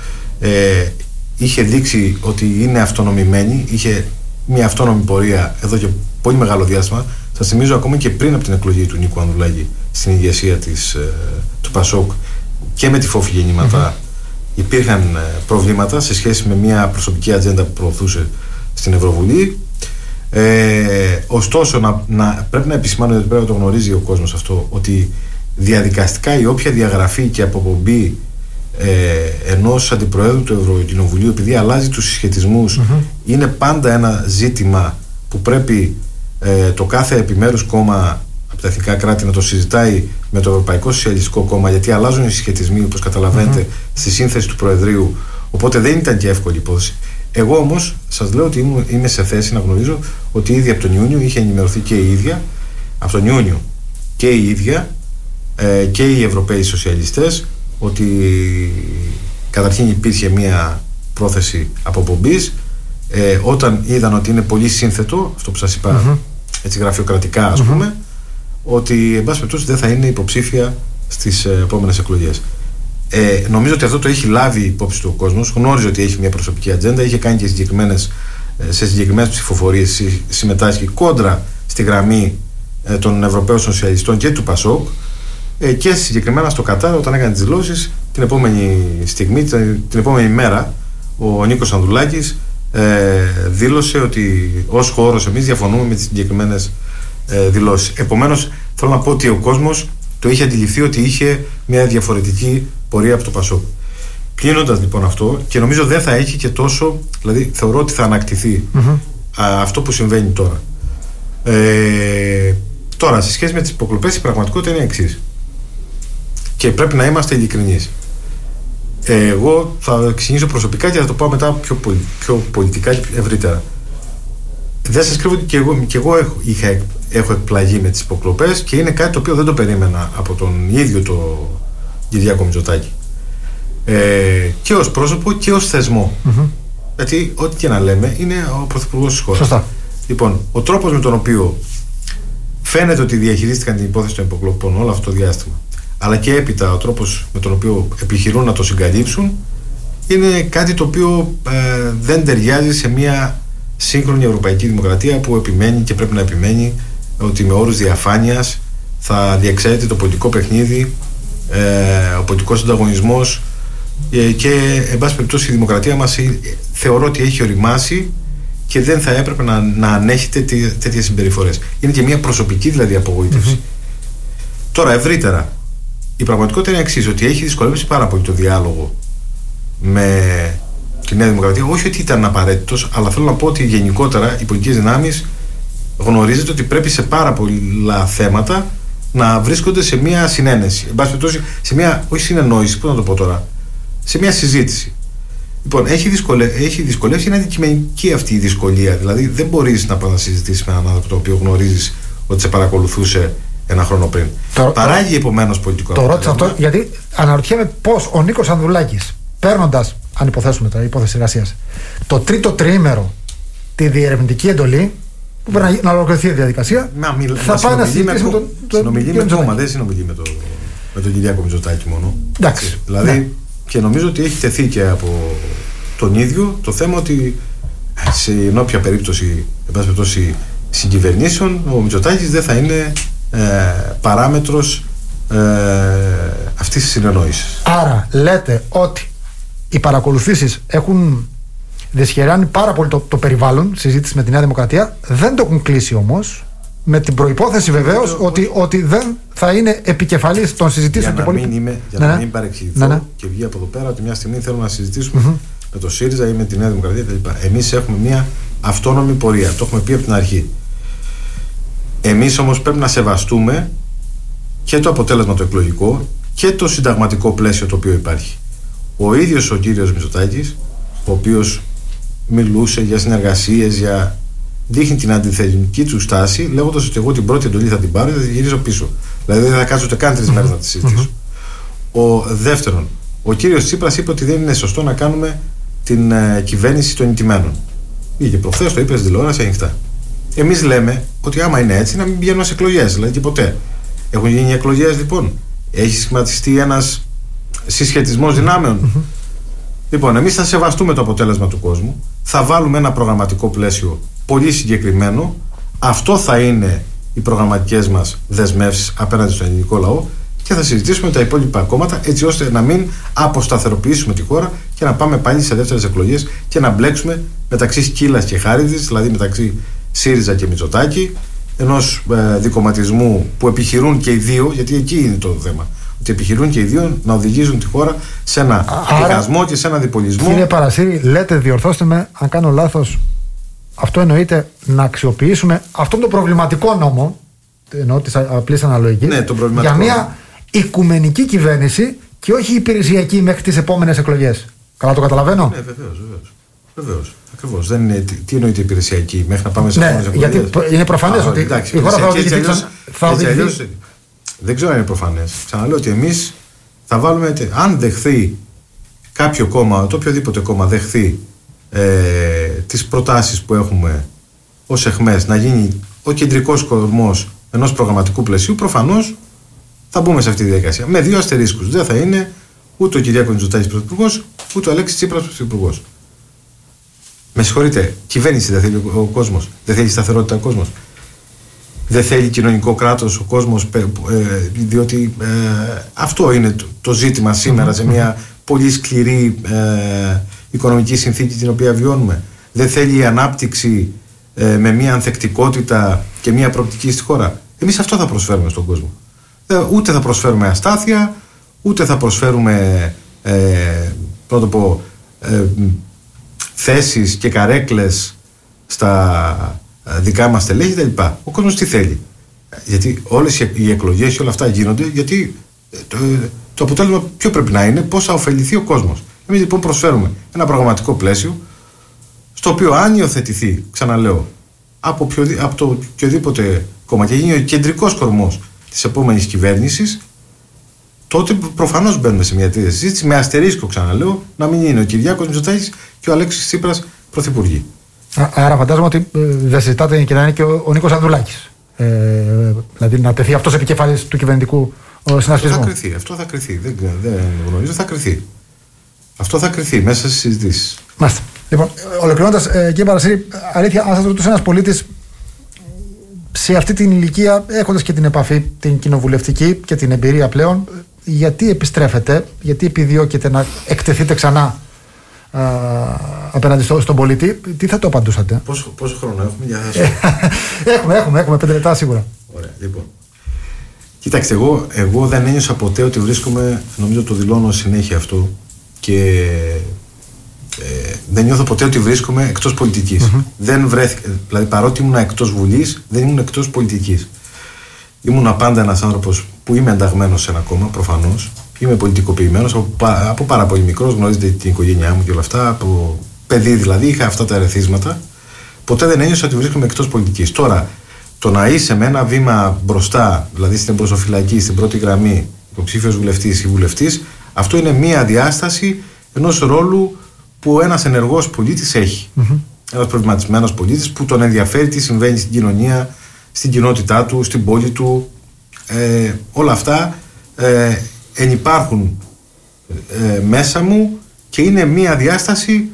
είχε δείξει ότι είναι αυτονομημένη, είχε μια αυτόνομη πορεία εδώ και πολύ μεγάλο διάστημα. Σας θυμίζω ακόμα και πριν από την εκλογή του Νίκου Ανδρουλάκη στην ηγεσία του ΠΑΣΟΚ και με τη φόφη γεννήματα υπήρχαν προβλήματα σε σχέση με μια προσωπική ατζέντα που προωθούσε στην Ευρωβουλή. Ωστόσο πρέπει να επισημάνω, ότι πρέπει να το γνωρίζει ο κόσμος αυτό, ότι διαδικαστικά η όποια διαγραφή και αποπομπή ενός αντιπροέδρου του Ευρωκοινοβουλίου, επειδή αλλάζει τους συσχετισμούς, είναι πάντα ένα ζήτημα που πρέπει το κάθε επιμέρους κόμμα από τα εθνικά κράτη να το συζητάει με το Ευρωπαϊκό Σοσιαλιστικό Κόμμα, γιατί αλλάζουν οι συσχετισμοί, όπως καταλαβαίνετε, στη σύνθεση του Προεδρείου. Οπότε δεν ήταν και εύκολη υπόθεση. Εγώ όμως σας λέω ότι είμαι σε θέση να γνωρίζω ότι ήδη από τον Ιούνιο είχε ενημερωθεί και η ίδια, από τον Ιούνιο και η ίδια και οι Ευρωπαίοι Σοσιαλιστές, ότι καταρχήν υπήρχε μία πρόθεση αποπομπής. Όταν είδαν ότι είναι πολύ σύνθετο, αυτό που σας είπα έτσι γραφειοκρατικά, ας πούμε, ότι εν πάση περιπτώσει δεν θα είναι υποψήφια στις επόμενες εκλογές. Νομίζω ότι αυτό το έχει λάβει υπόψη του ο κόσμος. Γνώριζε ότι έχει μια προσωπική ατζέντα, είχε κάνει και σε συγκεκριμένες ψηφοφορίες συμμετάσχει κόντρα στη γραμμή των Ευρωπαίων Σοσιαλιστών και του ΠΑΣΟΚ, και συγκεκριμένα στο Κατάρ, όταν έκανε τις δηλώσεις, την επόμενη στιγμή, την επόμενη μέρα, ο Νίκος Ανδρουλάκης δήλωσε ότι ως χώρος εμείς διαφωνούμε με τις συγκεκριμένες δηλώσεις. Επομένως, θέλω να πω ότι ο κόσμος το είχε αντιληφθεί ότι είχε μια διαφορετική πορεία από το ΠΑΣΟΚ. Κλείνοντας λοιπόν αυτό, και νομίζω δεν θα έχει και τόσο, δηλαδή θεωρώ ότι θα ανακτηθεί αυτό που συμβαίνει τώρα. Τώρα, σε σχέση με τις υποκλοπές, η πραγματικότητα είναι η εξής. Και πρέπει να είμαστε ειλικρινείς. Εγώ θα ξεκινήσω προσωπικά και θα το πάω μετά πιο πολιτικά και ευρύτερα. Δεν σας κρύβω ότι και εγώ έχω εκπλαγεί με τις υποκλοπές, και είναι κάτι το οποίο δεν το περίμενα από τον ίδιο τον Κυριάκο Μητσοτάκη. Και ως πρόσωπο και ως θεσμό. Γιατί ό,τι και να λέμε είναι ο πρωθυπουργός της χώρας. Σωστά. Λοιπόν, ο τρόπος με τον οποίο φαίνεται ότι διαχειρίστηκαν την υπόθεση των υποκλοπών όλο αυτό το διάστημα, αλλά και έπειτα ο τρόπος με τον οποίο επιχειρούν να το συγκαλύψουν, είναι κάτι το οποίο δεν ταιριάζει σε μια σύγχρονη ευρωπαϊκή δημοκρατία που επιμένει και πρέπει να επιμένει ότι με όρους διαφάνειας θα διεξάγεται το πολιτικό παιχνίδι, ο πολιτικός ανταγωνισμός, και εν πάση περιπτώσει η δημοκρατία μας θεωρώ ότι έχει οριμάσει και δεν θα έπρεπε να ανέχεται τέτοιες συμπεριφορές. Είναι και μια προσωπική δηλαδή απογοήτευση. Τώρα ευρύτερα, η πραγματικότητα είναι εξής, ότι έχει δυσκολεύσει πάρα πολύ το διάλογο με τη Νέα Δημοκρατία. Όχι ότι ήταν απαραίτητος, αλλά θέλω να πω ότι γενικότερα οι πολιτικές δυνάμεις γνωρίζετε ότι πρέπει σε πάρα πολλά θέματα να βρίσκονται σε μια συνένεση. Εν πάση περιπτώσει, σε μια, όχι συνεννόηση, πώς να το πω τώρα, σε μια συζήτηση. Λοιπόν, έχει δυσκολεύσει, είναι αντικειμενική αυτή η δυσκολία. Δηλαδή, δεν μπορείς να πας να συζητήσεις με έναν άνθρωπο το οποίο γνωρίζεις ότι σε παρακολουθούσε ένα χρόνο πριν. Παράγει επομένως πολιτικό αποτέλεσμα. Το ρώτησα αυτό γιατί αναρωτιέμαι πώς ο Νίκος Ανδρουλάκης, παίρνοντας, αν υποθέσουμε τώρα, υπόθεση εργασίας, το τρίτο τριήμερο τη διερευνητική εντολή, που πρέπει να ολοκληρωθεί η διαδικασία, θα πάει να συζητήσει με τον. Συνομιλεί με κόμμα, δεν συνομιλεί με τον Κυριάκο Μητσοτάκη μόνο. Εντάξει. Δηλαδή, ναι. Και νομίζω ότι έχει τεθεί και από τον ίδιο το θέμα ότι σε όποια περίπτωση, εν πάση περιπτώσει, συγκυβερνήσεων, ο Μητσοτάκης δεν θα είναι παράμετρος αυτής της συνεννόησης. Άρα λέτε ότι οι παρακολουθήσεις έχουν δυσχεράνει πάρα πολύ το περιβάλλον συζήτηση με τη Νέα Δημοκρατία, δεν το έχουν κλείσει όμως, με την προϋπόθεση βεβαίως ότι δεν θα είναι επικεφαλής των συζητήσεων. Για να μην παρεξηγηθώ και βγει από εδώ πέρα ότι μια στιγμή θέλουμε να συζητήσουμε με το ΣΥΡΙΖΑ ή με τη Νέα Δημοκρατία κτλ. Εμείς έχουμε μια αυτόνομη πορεία, το έχουμε πει από την αρχή. Εμείς όμως πρέπει να σεβαστούμε και το αποτέλεσμα το εκλογικό και το συνταγματικό πλαίσιο το οποίο υπάρχει. Ο ίδιος ο κύριος Μητσοτάκης, ο οποίος μιλούσε για συνεργασίες, δείχνει την αντιθετική του στάση, λέγοντας ότι εγώ την πρώτη εντολή θα την πάρω και θα την γυρίσω πίσω. Δηλαδή δεν θα κάτσω ούτε καν 3 μέρες να τη συζητήσω. Δεύτερον, ο κύριος Τσίπρας είπε ότι δεν είναι σωστό να κάνουμε την κυβέρνηση των ηττημένων. Είχε προχθές, το είπε στην τηλεόραση ανοιχτά. Εμείς λέμε ότι άμα είναι έτσι, να μην πηγαίνουμε σε εκλογές, δηλαδή και ποτέ. Έχουν γίνει εκλογές λοιπόν. Έχει σχηματιστεί ένας συσχετισμός δυνάμεων. Λοιπόν, εμείς θα σεβαστούμε το αποτέλεσμα του κόσμου, θα βάλουμε ένα προγραμματικό πλαίσιο πολύ συγκεκριμένο. Αυτό θα είναι οι προγραμματικές μας δεσμεύσεις απέναντι στον ελληνικό λαό και θα συζητήσουμε τα υπόλοιπα κόμματα, έτσι ώστε να μην αποσταθεροποιήσουμε τη χώρα και να πάμε πάλι σε δεύτερες εκλογές και να μπλέξουμε μεταξύ Σκύλας και Χάριδης, δηλαδή μεταξύ ΣΥΡΙΖΑ και Μητσοτάκη, ενός δικομματισμού που επιχειρούν και οι δύο, γιατί εκεί είναι το θέμα. Ότι επιχειρούν και οι δύο να οδηγήσουν τη χώρα σε ένα διχασμό και σε ένα διπολισμό. Κύριε Παρασύρη, λέτε, διορθώστε με αν κάνω λάθος, αυτό εννοείται να αξιοποιήσουμε αυτόν τον προβληματικό νόμο, εννοώ της απλής αναλογικής, για μια οικουμενική κυβέρνηση και όχι υπηρεσιακή μέχρι τις επόμενες εκλογές. Καλά το καταλαβαίνω? Ναι, βεβαίως. Ακριβώς. Δεν είναι, τι εννοείται υπηρεσιακή μέχρι να πάμε σε επόμενες εκλογές? Γιατί είναι προφανές ότι η χώρα θα οδηγηθεί. Δεν ξέρω αν είναι προφανές. Ξαναλέω ότι εμείς θα βάλουμε, αν δεχθεί κάποιο κόμμα, το οποιοδήποτε κόμμα δεχθεί τις προτάσεις που έχουμε ως εχμές να γίνει ο κεντρικός κορμός ενός προγραμματικού πλαισίου, προφανώς θα μπούμε σε αυτή τη διαδικασία. Με 2 αστερίσκους. Δεν θα είναι ούτε ο Κυριάκος Μητσοτάκης πρωθυπουργός, ούτε ο Αλέξης Τσίπρας πρωθυπουργός. Με συγχωρείτε, κυβέρνηση δεν θέλει ο κόσμος, δεν θέλει σταθερότητα ο κόσμος, δεν θέλει κοινωνικό κράτος ο κόσμος, διότι αυτό είναι το ζήτημα σήμερα σε μια πολύ σκληρή οικονομική συνθήκη την οποία βιώνουμε. Δεν θέλει η ανάπτυξη με μια ανθεκτικότητα και μια προοπτική στη χώρα. Εμείς αυτό θα προσφέρουμε στον κόσμο. Ούτε θα προσφέρουμε αστάθεια, ούτε θα προσφέρουμε θέσεις και καρέκλες στα δικά μας στελέχη κτλ. Ο κόσμος τι θέλει? Γιατί όλες οι εκλογές και όλα αυτά γίνονται γιατί το αποτέλεσμα ποιο πρέπει να είναι? Πώς θα ωφεληθεί ο κόσμος. Εμείς λοιπόν προσφέρουμε ένα προγραμματικό πλαίσιο στο οποίο αν υιοθετηθεί, ξαναλέω, από το οποιοδήποτε κόμμα και γίνει ο κεντρικός κορμός της επόμενης κυβέρνησης, τότε προφανώς μπαίνουμε σε μια τέτοια συζήτηση με αστερίσκο, ξαναλέω, να μην είναι ο Κυριάκος Μητσοτάκης και ο Αλέξης Τσίπρας πρωθυπουργοί. Άρα φαντάζομαι ότι δεν συζητάτε και να είναι και ο Νίκος Ανδρουλάκης. Δηλαδή να τεθεί αυτός επικεφαλής του κυβερνητικού συνασπισμού. Αυτό θα κρυθεί. Δεν γνωρίζω, θα κρυθεί. Αυτό θα κρυθεί μέσα στις συζητήσεις. Μάλιστα. Λοιπόν, ολοκληρώνοντας, κύριε Παρασύρη, αλήθεια, αν σας ρωτούσε ένας πολίτης σε αυτή την ηλικία, έχοντας και την επαφή, την κοινοβουλευτική και την εμπειρία πλέον, γιατί επιστρέφετε, γιατί επιδιώκετε να εκτεθείτε ξανά απέναντι στον πολίτη, τι θα το απαντούσατε? Πόσο χρόνο έχουμε για να έχουμε 5 λεπτά σίγουρα. Ωραία, λοιπόν. Κοιτάξτε, εγώ δεν ένιωσα ποτέ ότι βρίσκομαι, νομίζω το δηλώνω συνέχεια αυτό, και δεν νιώθω ποτέ ότι βρίσκομαι εκτός πολιτικής. Δεν βρέθηκα, δηλαδή παρότι ήμουν εκτός Βουλής, δεν ήμουν εκτός πολιτικής. Ήμουν πάντα ένας άνθρωπος που είμαι ενταγμένος σε ένα κόμμα, προφανώς. Είμαι πολιτικοποιημένος από πάρα πολύ μικρός, γνωρίζετε την οικογένειά μου και όλα αυτά, από παιδί δηλαδή, είχα αυτά τα ερεθίσματα. Ποτέ δεν ένιωσα ότι βρίσκομαι εκτός πολιτικής. Τώρα, το να είσαι με ένα βήμα μπροστά, δηλαδή στην εμπροσοφυλακή, στην πρώτη γραμμή, υποψήφιος βουλευτής ή βουλευτής, αυτό είναι μία διάσταση ενός ρόλου που ένας ενεργός πολίτης έχει. Ένας προβληματισμένος πολίτης που τον ενδιαφέρει τι συμβαίνει στην κοινωνία, στην κοινότητά του, στην πόλη του. Όλα αυτά ενυπάρχουν μέσα μου και είναι μία διάσταση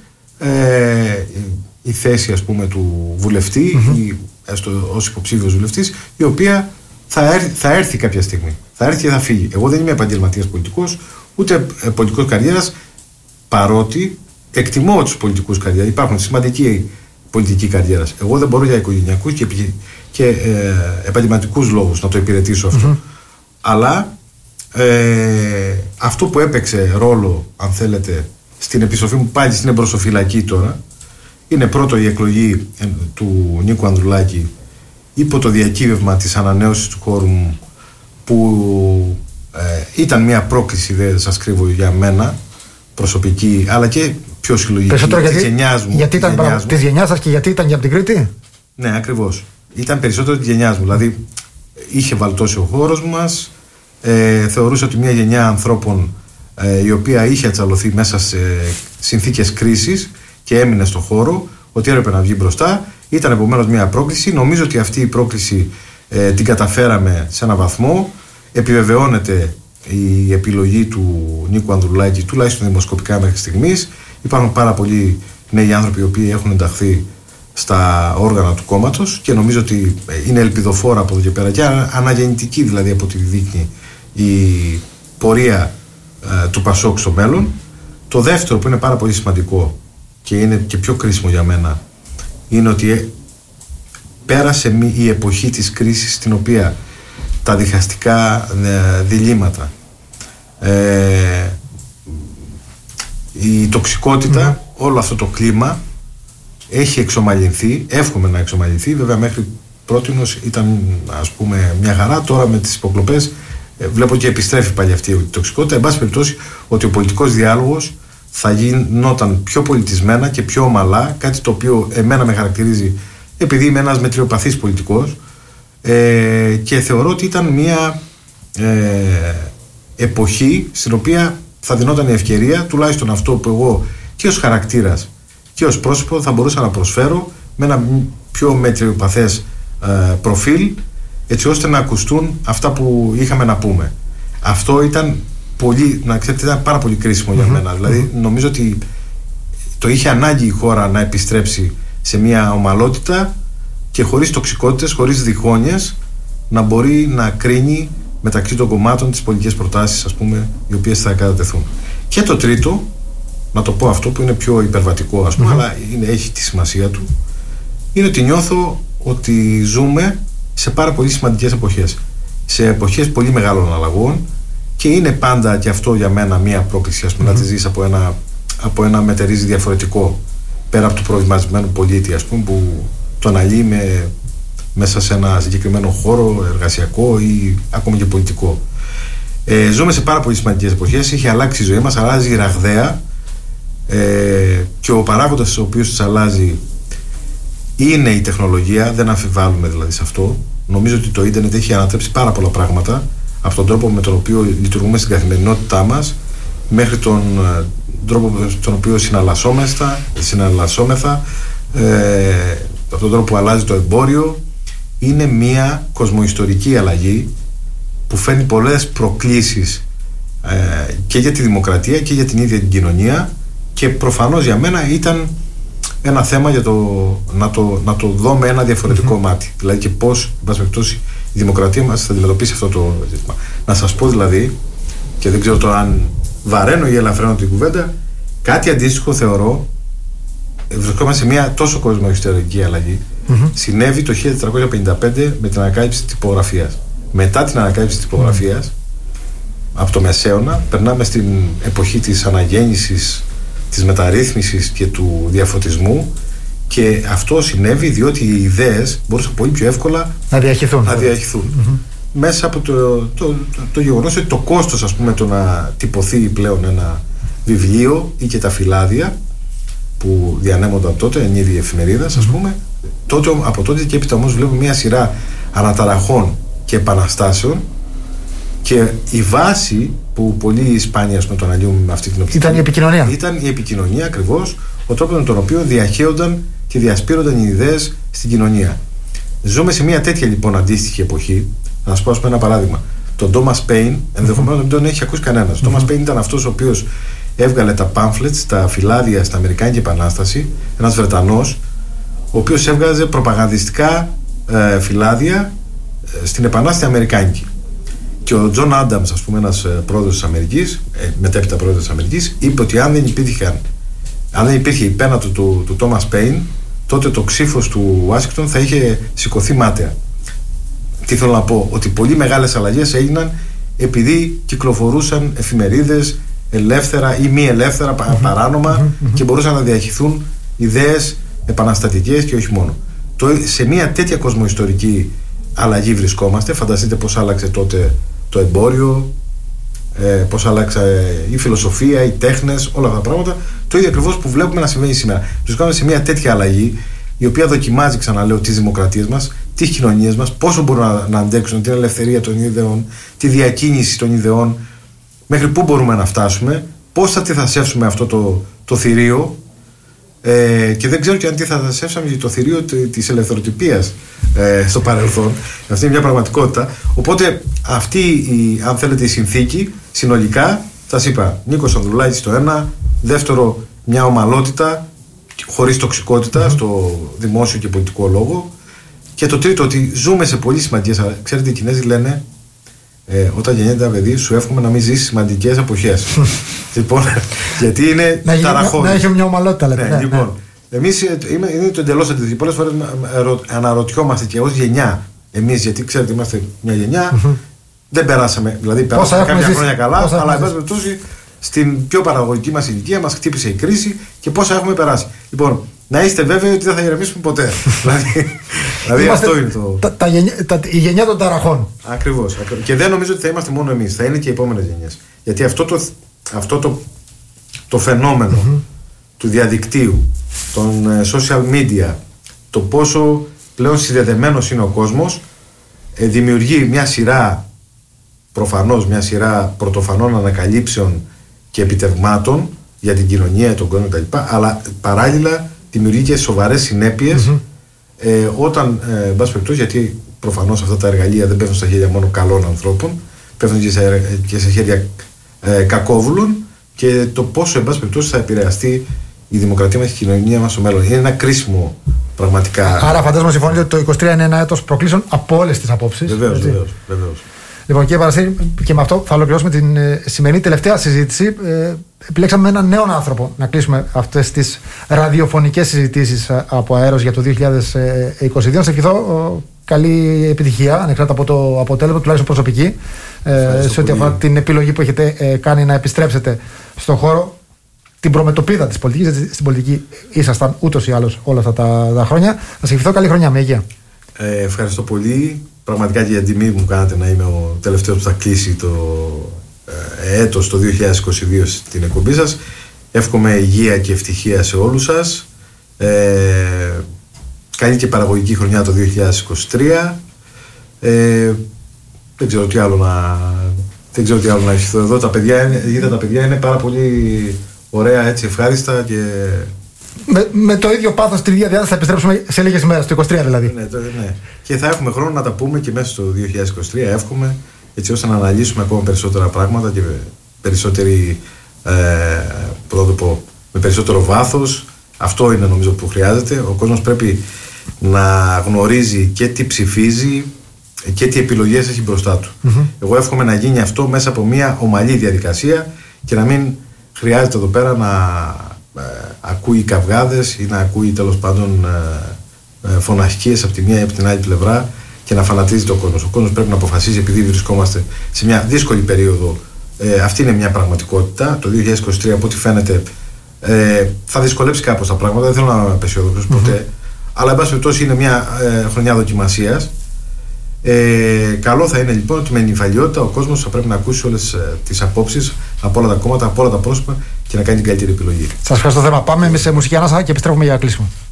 η θέση, ας πούμε, του βουλευτή ή έστω ως υποψήφιος βουλευτής, η οποία θα έρθει κάποια στιγμή. Θα έρθει και θα φύγει. Εγώ δεν είμαι επαγγελματίας πολιτικός, ούτε πολιτικός καριέρας, παρότι εκτιμώ τους πολιτικούς καριέρας. Υπάρχουν σημαντικοί πολιτικοί καριέρας. Εγώ δεν μπορώ για οικογενειακούς και επαγγελματικούς λόγους να το υπηρετήσω αυτό. Αλλά αυτό που έπαιξε ρόλο, αν θέλετε, στην επιστροφή μου πάλι στην εμπροσοφυλακή τώρα, είναι πρώτο η εκλογή του Νίκου Ανδρουλάκη υπό το διακύβευμα της ανανέωσης του χώρου μου, που ήταν μια πρόκληση, δεν σας κρύβω, για μένα προσωπική, αλλά και πιο συλλογική της γενιάς μου. Γιατί ήταν της γενιάς σας και γιατί ήταν για από την Κρήτη? Ναι, ακριβώς. Ήταν περισσότερο της γενιάς μου. Δηλαδή είχε βαλτώσει ο χώρος μας, θεωρούσα ότι μια γενιά ανθρώπων η οποία είχε ατσαλωθεί μέσα σε συνθήκες κρίσης και έμεινε στο χώρο, ότι έπρεπε να βγει μπροστά. Ήταν επομένως μια πρόκληση. Νομίζω ότι αυτή η πρόκληση την καταφέραμε σε έναν βαθμό. Επιβεβαιώνεται η επιλογή του Νίκου Ανδρουλάκη, τουλάχιστον δημοσκοπικά μέχρι στιγμής. Υπάρχουν πάρα πολλοί νέοι άνθρωποι οι οποίοι έχουν ενταχθεί στα όργανα του κόμματος και νομίζω ότι είναι ελπιδοφόρα από εδώ και πέρα και αναγεννητική, δηλαδή, από ό,τι δείχνει η πορεία του Πασόκ στο μέλλον. Το δεύτερο που είναι πάρα πολύ σημαντικό και είναι και πιο κρίσιμο για μένα είναι ότι πέρασε η εποχή της κρίσης, στην οποία τα διχαστικά διλήμματα, η τοξικότητα, όλο αυτό το κλίμα έχει εξομαλυνθεί, εύχομαι να εξομαλυνθεί. Βέβαια μέχρι πρότινος ήταν, ας πούμε, μια χαρά. Τώρα με τις υποκλοπές βλέπω και επιστρέφει πάλι αυτή η τοξικότητα. Εν πάση περιπτώσει, ότι ο πολιτικός διάλογος θα γινόταν πιο πολιτισμένα και πιο ομαλά, κάτι το οποίο εμένα με χαρακτηρίζει, επειδή είμαι ένας μετριοπαθής πολιτικός, και θεωρώ ότι ήταν μια εποχή στην οποία θα δινόταν η ευκαιρία, τουλάχιστον αυτό που εγώ και ως χαρακτήρας και ως πρόσωπο θα μπορούσα να προσφέρω με ένα πιο μετριοπαθές προφίλ, έτσι ώστε να ακουστούν αυτά που είχαμε να πούμε. Αυτό ήταν ήταν πάρα πολύ κρίσιμο για μένα. Δηλαδή νομίζω ότι το είχε ανάγκη η χώρα να επιστρέψει σε μια ομαλότητα και χωρίς τοξικότητες, χωρίς διχόνοιες, να μπορεί να κρίνει μεταξύ των κομμάτων τις πολιτικές προτάσεις, ας πούμε, οι οποίες θα κατατεθούν. Και το τρίτο, να το πω αυτό που είναι πιο υπερβατικό, ας πούμε, αλλά έχει τη σημασία του, είναι ότι νιώθω ότι ζούμε σε πάρα πολύ σημαντικές εποχές. Σε εποχές πολύ μεγάλων αλλαγών, και είναι πάντα και αυτό για μένα μία πρόκληση, ας πούμε, να τη ζεις από ένα μετερίζει διαφορετικό, πέρα από το προβληματισμένο πολίτη, ας πούμε, που τον αλύει μέσα σε ένα συγκεκριμένο χώρο εργασιακό ή ακόμα και πολιτικό. Ζούμε σε πάρα πολύ σημαντικές εποχές, έχει αλλάξει η ζωή μας, αλλάζει ραγδαία, και ο παράγοντας ο οποίος της αλλάζει είναι η τεχνολογία, δεν αμφιβάλλουμε δηλαδή σε αυτό. Νομίζω ότι το ίντερνετ έχει ανατρέψει πάρα πολλά πράγματα, από τον τρόπο με τον οποίο λειτουργούμε στην καθημερινότητά μας, μέχρι τον τρόπο με τον οποίο συναλλασσόμεθα, από τον τρόπο που αλλάζει το εμπόριο. Είναι μια κοσμοϊστορική αλλαγή που φέρνει πολλές προκλήσεις, και για τη δημοκρατία και για την ίδια την κοινωνία, και προφανώς για μένα ήταν ένα θέμα για να το δω με ένα διαφορετικό μάτι, δηλαδή και πώς, εν πάση περιπτώσει, η δημοκρατία μας θα αντιμετωπίσει αυτό το ζήτημα. Να σας πω δηλαδή, και δεν ξέρω τώρα αν βαραίνω ή ελαφραίνω την κουβέντα, κάτι αντίστοιχο θεωρώ, βρισκόμαστε σε μια τόσο κοσμοϊστορική αλλαγή. Συνέβη το 1455 με την ανακάλυψη της τυπογραφίας. Μετά την ανακάλυψη της τυπογραφίας, από το Μεσαίωνα, περνάμε στην εποχή της αναγέννησης, της μεταρρύθμισης και του διαφωτισμού, και αυτό συνέβη διότι οι ιδέες μπορούσαν πολύ πιο εύκολα να διαχυθούν. Μέσα από το γεγονός ότι το κόστος, ας πούμε, το να τυπωθεί πλέον ένα βιβλίο ή και τα φυλάδια που διανέμονταν τότε, εν είδη εφημερίδας, ας πούμε, από τότε και έπειτα όμως βλέπουμε μια σειρά αναταραχών και επαναστάσεων, και η βάση που πολύ σπάνια με τον αναλύουμε με αυτή την οπτική ήταν η επικοινωνία ακριβώς, ο τρόπος με τον οποίο διαχέονταν και διασπείρονταν οι ιδέες στην κοινωνία. Ζούμε σε μια τέτοια λοιπόν αντίστοιχη εποχή. Να σας πω, ας πούμε, ένα παράδειγμα. Τον Τόμας Πέιν, ενδεχομένως δεν τον έχει ακούσει κανένας. Ο Τόμας Πέιν ήταν αυτός ο οποίος έβγαλε τα pamphlets, τα φυλάδια στην Αμερικάνικη Επανάσταση, ένας Βρετανός, ο οποίος έβγαζε προπαγανδιστικά φυλάδια στην Επανάσταση Αμερικάνικη. Και ο Τζον Άνταμς, ας πούμε, ένας πρόεδρος της Αμερικής, μετέπειτα πρόεδρος της Αμερικής, είπε ότι αν δεν υπήρχε η πένα του Τόμας Πέιν, τότε το ξύφος του Ουάσιγκτον θα είχε σηκωθεί μάταια. Τι θέλω να πω, ότι πολύ μεγάλες αλλαγές έγιναν επειδή κυκλοφορούσαν εφημερίδες ελεύθερα ή μη ελεύθερα, παράνομα, και μπορούσαν να διαχυθούν ιδέες επαναστατικές και όχι μόνο. Σε μια τέτοια κοσμοϊστορική αλλαγή βρισκόμαστε. Φανταστείτε πώς άλλαξε τότε το εμπόριο, πώς άλλαξε η φιλοσοφία, οι τέχνες, όλα αυτά τα πράγματα. Το ίδιο ακριβώς που βλέπουμε να συμβαίνει σήμερα. Βρισκόμαστε σε μια τέτοια αλλαγή, η οποία δοκιμάζει, ξαναλέω, τις δημοκρατίες μας, τις κοινωνίες μας, πόσο μπορούν να αντέξουν την ελευθερία των ιδεών, τη διακίνηση των ιδεών, μέχρι πού μπορούμε να φτάσουμε, πώς θα αντιθασεύσουμε αυτό το θηρίο. Και δεν ξέρω και αν αντιθασεύσαμε το θηρίο της ελευθεροτυπίας στο παρελθόν. Αυτή είναι μια πραγματικότητα. Οπότε αυτή, αν θέλετε, η συνθήκη συνολικά, σας είπα, Νίκος Ανδρουλάκης το ένα, δεύτερο, μια ομαλότητα χωρίς τοξικότητα στο δημόσιο και πολιτικό λόγο, και το τρίτο, ότι ζούμε σε πολύ σημαντικές. Ξέρετε, οι Κινέζοι λένε, όταν γεννιέται ένα παιδί, σου εύχομαι να μην ζήσει σημαντικές εποχές. Λοιπόν, γιατί είναι ταραχώδης. Να έχει μια ομαλότητα, λέτε. Λοιπόν, εμείς είναι το εντελώς αντίθετο. Πολλές φορές αναρωτιόμαστε και ως γενιά, εμείς, γιατί ξέρετε, είμαστε μια γενιά, δεν περάσαμε. Δηλαδή, περάσαμε κάποια χρόνια καλά, αλλά εν πάση περιπτώσει, στην πιο παραγωγική μας ηλικία μας χτύπησε η κρίση, και πόσα έχουμε περάσει. Λοιπόν, να είστε βέβαιοι ότι δεν θα ηρεμήσουμε ποτέ. Δηλαδή αυτό είναι η γενιά των ταραχών. Ακριβώς. Και δεν νομίζω ότι θα είμαστε μόνο εμείς, θα είναι και οι επόμενες γενιές. Γιατί αυτό το φαινόμενο του διαδικτύου, των social media, το πόσο πλέον συνδεδεμένος είναι ο κόσμος, δημιουργεί μια σειρά πρωτοφανών ανακαλύψεων και επιτευγμάτων για την κοινωνία, τον κόσμο κτλ. Αλλά παράλληλα δημιουργεί και σοβαρές συνέπειες Όταν, εν πάση περιπτώσει, γιατί προφανώς αυτά τα εργαλεία δεν πέφτουν στα χέρια μόνο καλών ανθρώπων, πέφτουν και σε χέρια κακόβουλων, και το πόσο, εν πάση περιπτώσει, θα επηρεαστεί η δημοκρατία μας και η κοινωνία μας στο μέλλον. Είναι ένα κρίσιμο πραγματικά. Άρα, φαντάζομαι συμφωνείτε ότι το 2023 είναι ένα έτος προκλήσεων από όλες τις απόψεις. Βεβαίως. Λοιπόν, κύριε Παρασκευή, και με αυτό θα ολοκληρώσουμε την σημερινή τελευταία συζήτηση. Επιλέξαμε έναν νέο άνθρωπο να κλείσουμε αυτές τις ραδιοφωνικές συζητήσεις από αέρος για το 2022. Να σε ευχηθώ καλή επιτυχία, ανεξάρτητα από το αποτέλεσμα, τουλάχιστον προσωπική, σε ό,τι αφορά την επιλογή που έχετε κάνει να επιστρέψετε στον χώρο, την προμετωπίδα της πολιτικής. Στην πολιτική ήσασταν ούτως ή άλλως όλα αυτά τα χρόνια. Να σε ευχηθώ καλή χρονιά. Με υγεία. Ευχαριστώ πολύ. Πραγματικά και για τιμή μου κάνατε να είμαι ο τελευταίος που θα κλείσει το έτος το 2022 στην εκπομπή σας. Εύχομαι υγεία και ευτυχία σε όλους σας. Καλή και παραγωγική χρονιά το 2023. Δεν ξέρω τι άλλο να ευχηθώ εδώ. Τα παιδιά είναι πάρα πολύ ωραία, έτσι, ευχάριστα και... Με το ίδιο πάθος, τη ίδια διάθεση θα επιστρέψουμε σε λίγες ημέρες, το 2023 δηλαδή. Ναι. Και θα έχουμε χρόνο να τα πούμε και μέσα στο 2023, εύχομαι, έτσι ώστε να αναλύσουμε ακόμα περισσότερα πράγματα και με περισσότερο βάθος. Αυτό είναι νομίζω που χρειάζεται. Ο κόσμος πρέπει να γνωρίζει και τι ψηφίζει και τι επιλογές έχει μπροστά του. Εγώ εύχομαι να γίνει αυτό μέσα από μια ομαλή διαδικασία και να μην χρειάζεται εδώ πέρα να ακούει καυγάδες ή να ακούει τέλος πάντων φωναχκίες από τη μία ή από την άλλη πλευρά και να φανατίζει το κόσμος. Ο κόσμος πρέπει να αποφασίζει, επειδή βρισκόμαστε σε μια δύσκολη περίοδο. Αυτή είναι μια πραγματικότητα. Το 2023, από ό,τι φαίνεται, θα δυσκολέψει κάπως τα πράγματα. Δεν θέλω να είμαι απεσιόδοξος ποτέ. Αλλά, εν πάση περιπτώσει, είναι μια χρονιά δοκιμασίας. Καλό θα είναι λοιπόν ότι με νυφαλιότητα ο κόσμος θα πρέπει να ακούσει όλες τις απόψεις από όλα τα κόμματα, από όλα τα πρόσωπα και να κάνει την καλύτερη επιλογή. Σας ευχαριστώ θερμά. Πάμε εμείς σε μουσική ανάσα και επιστρέφουμε για κλείσιμο.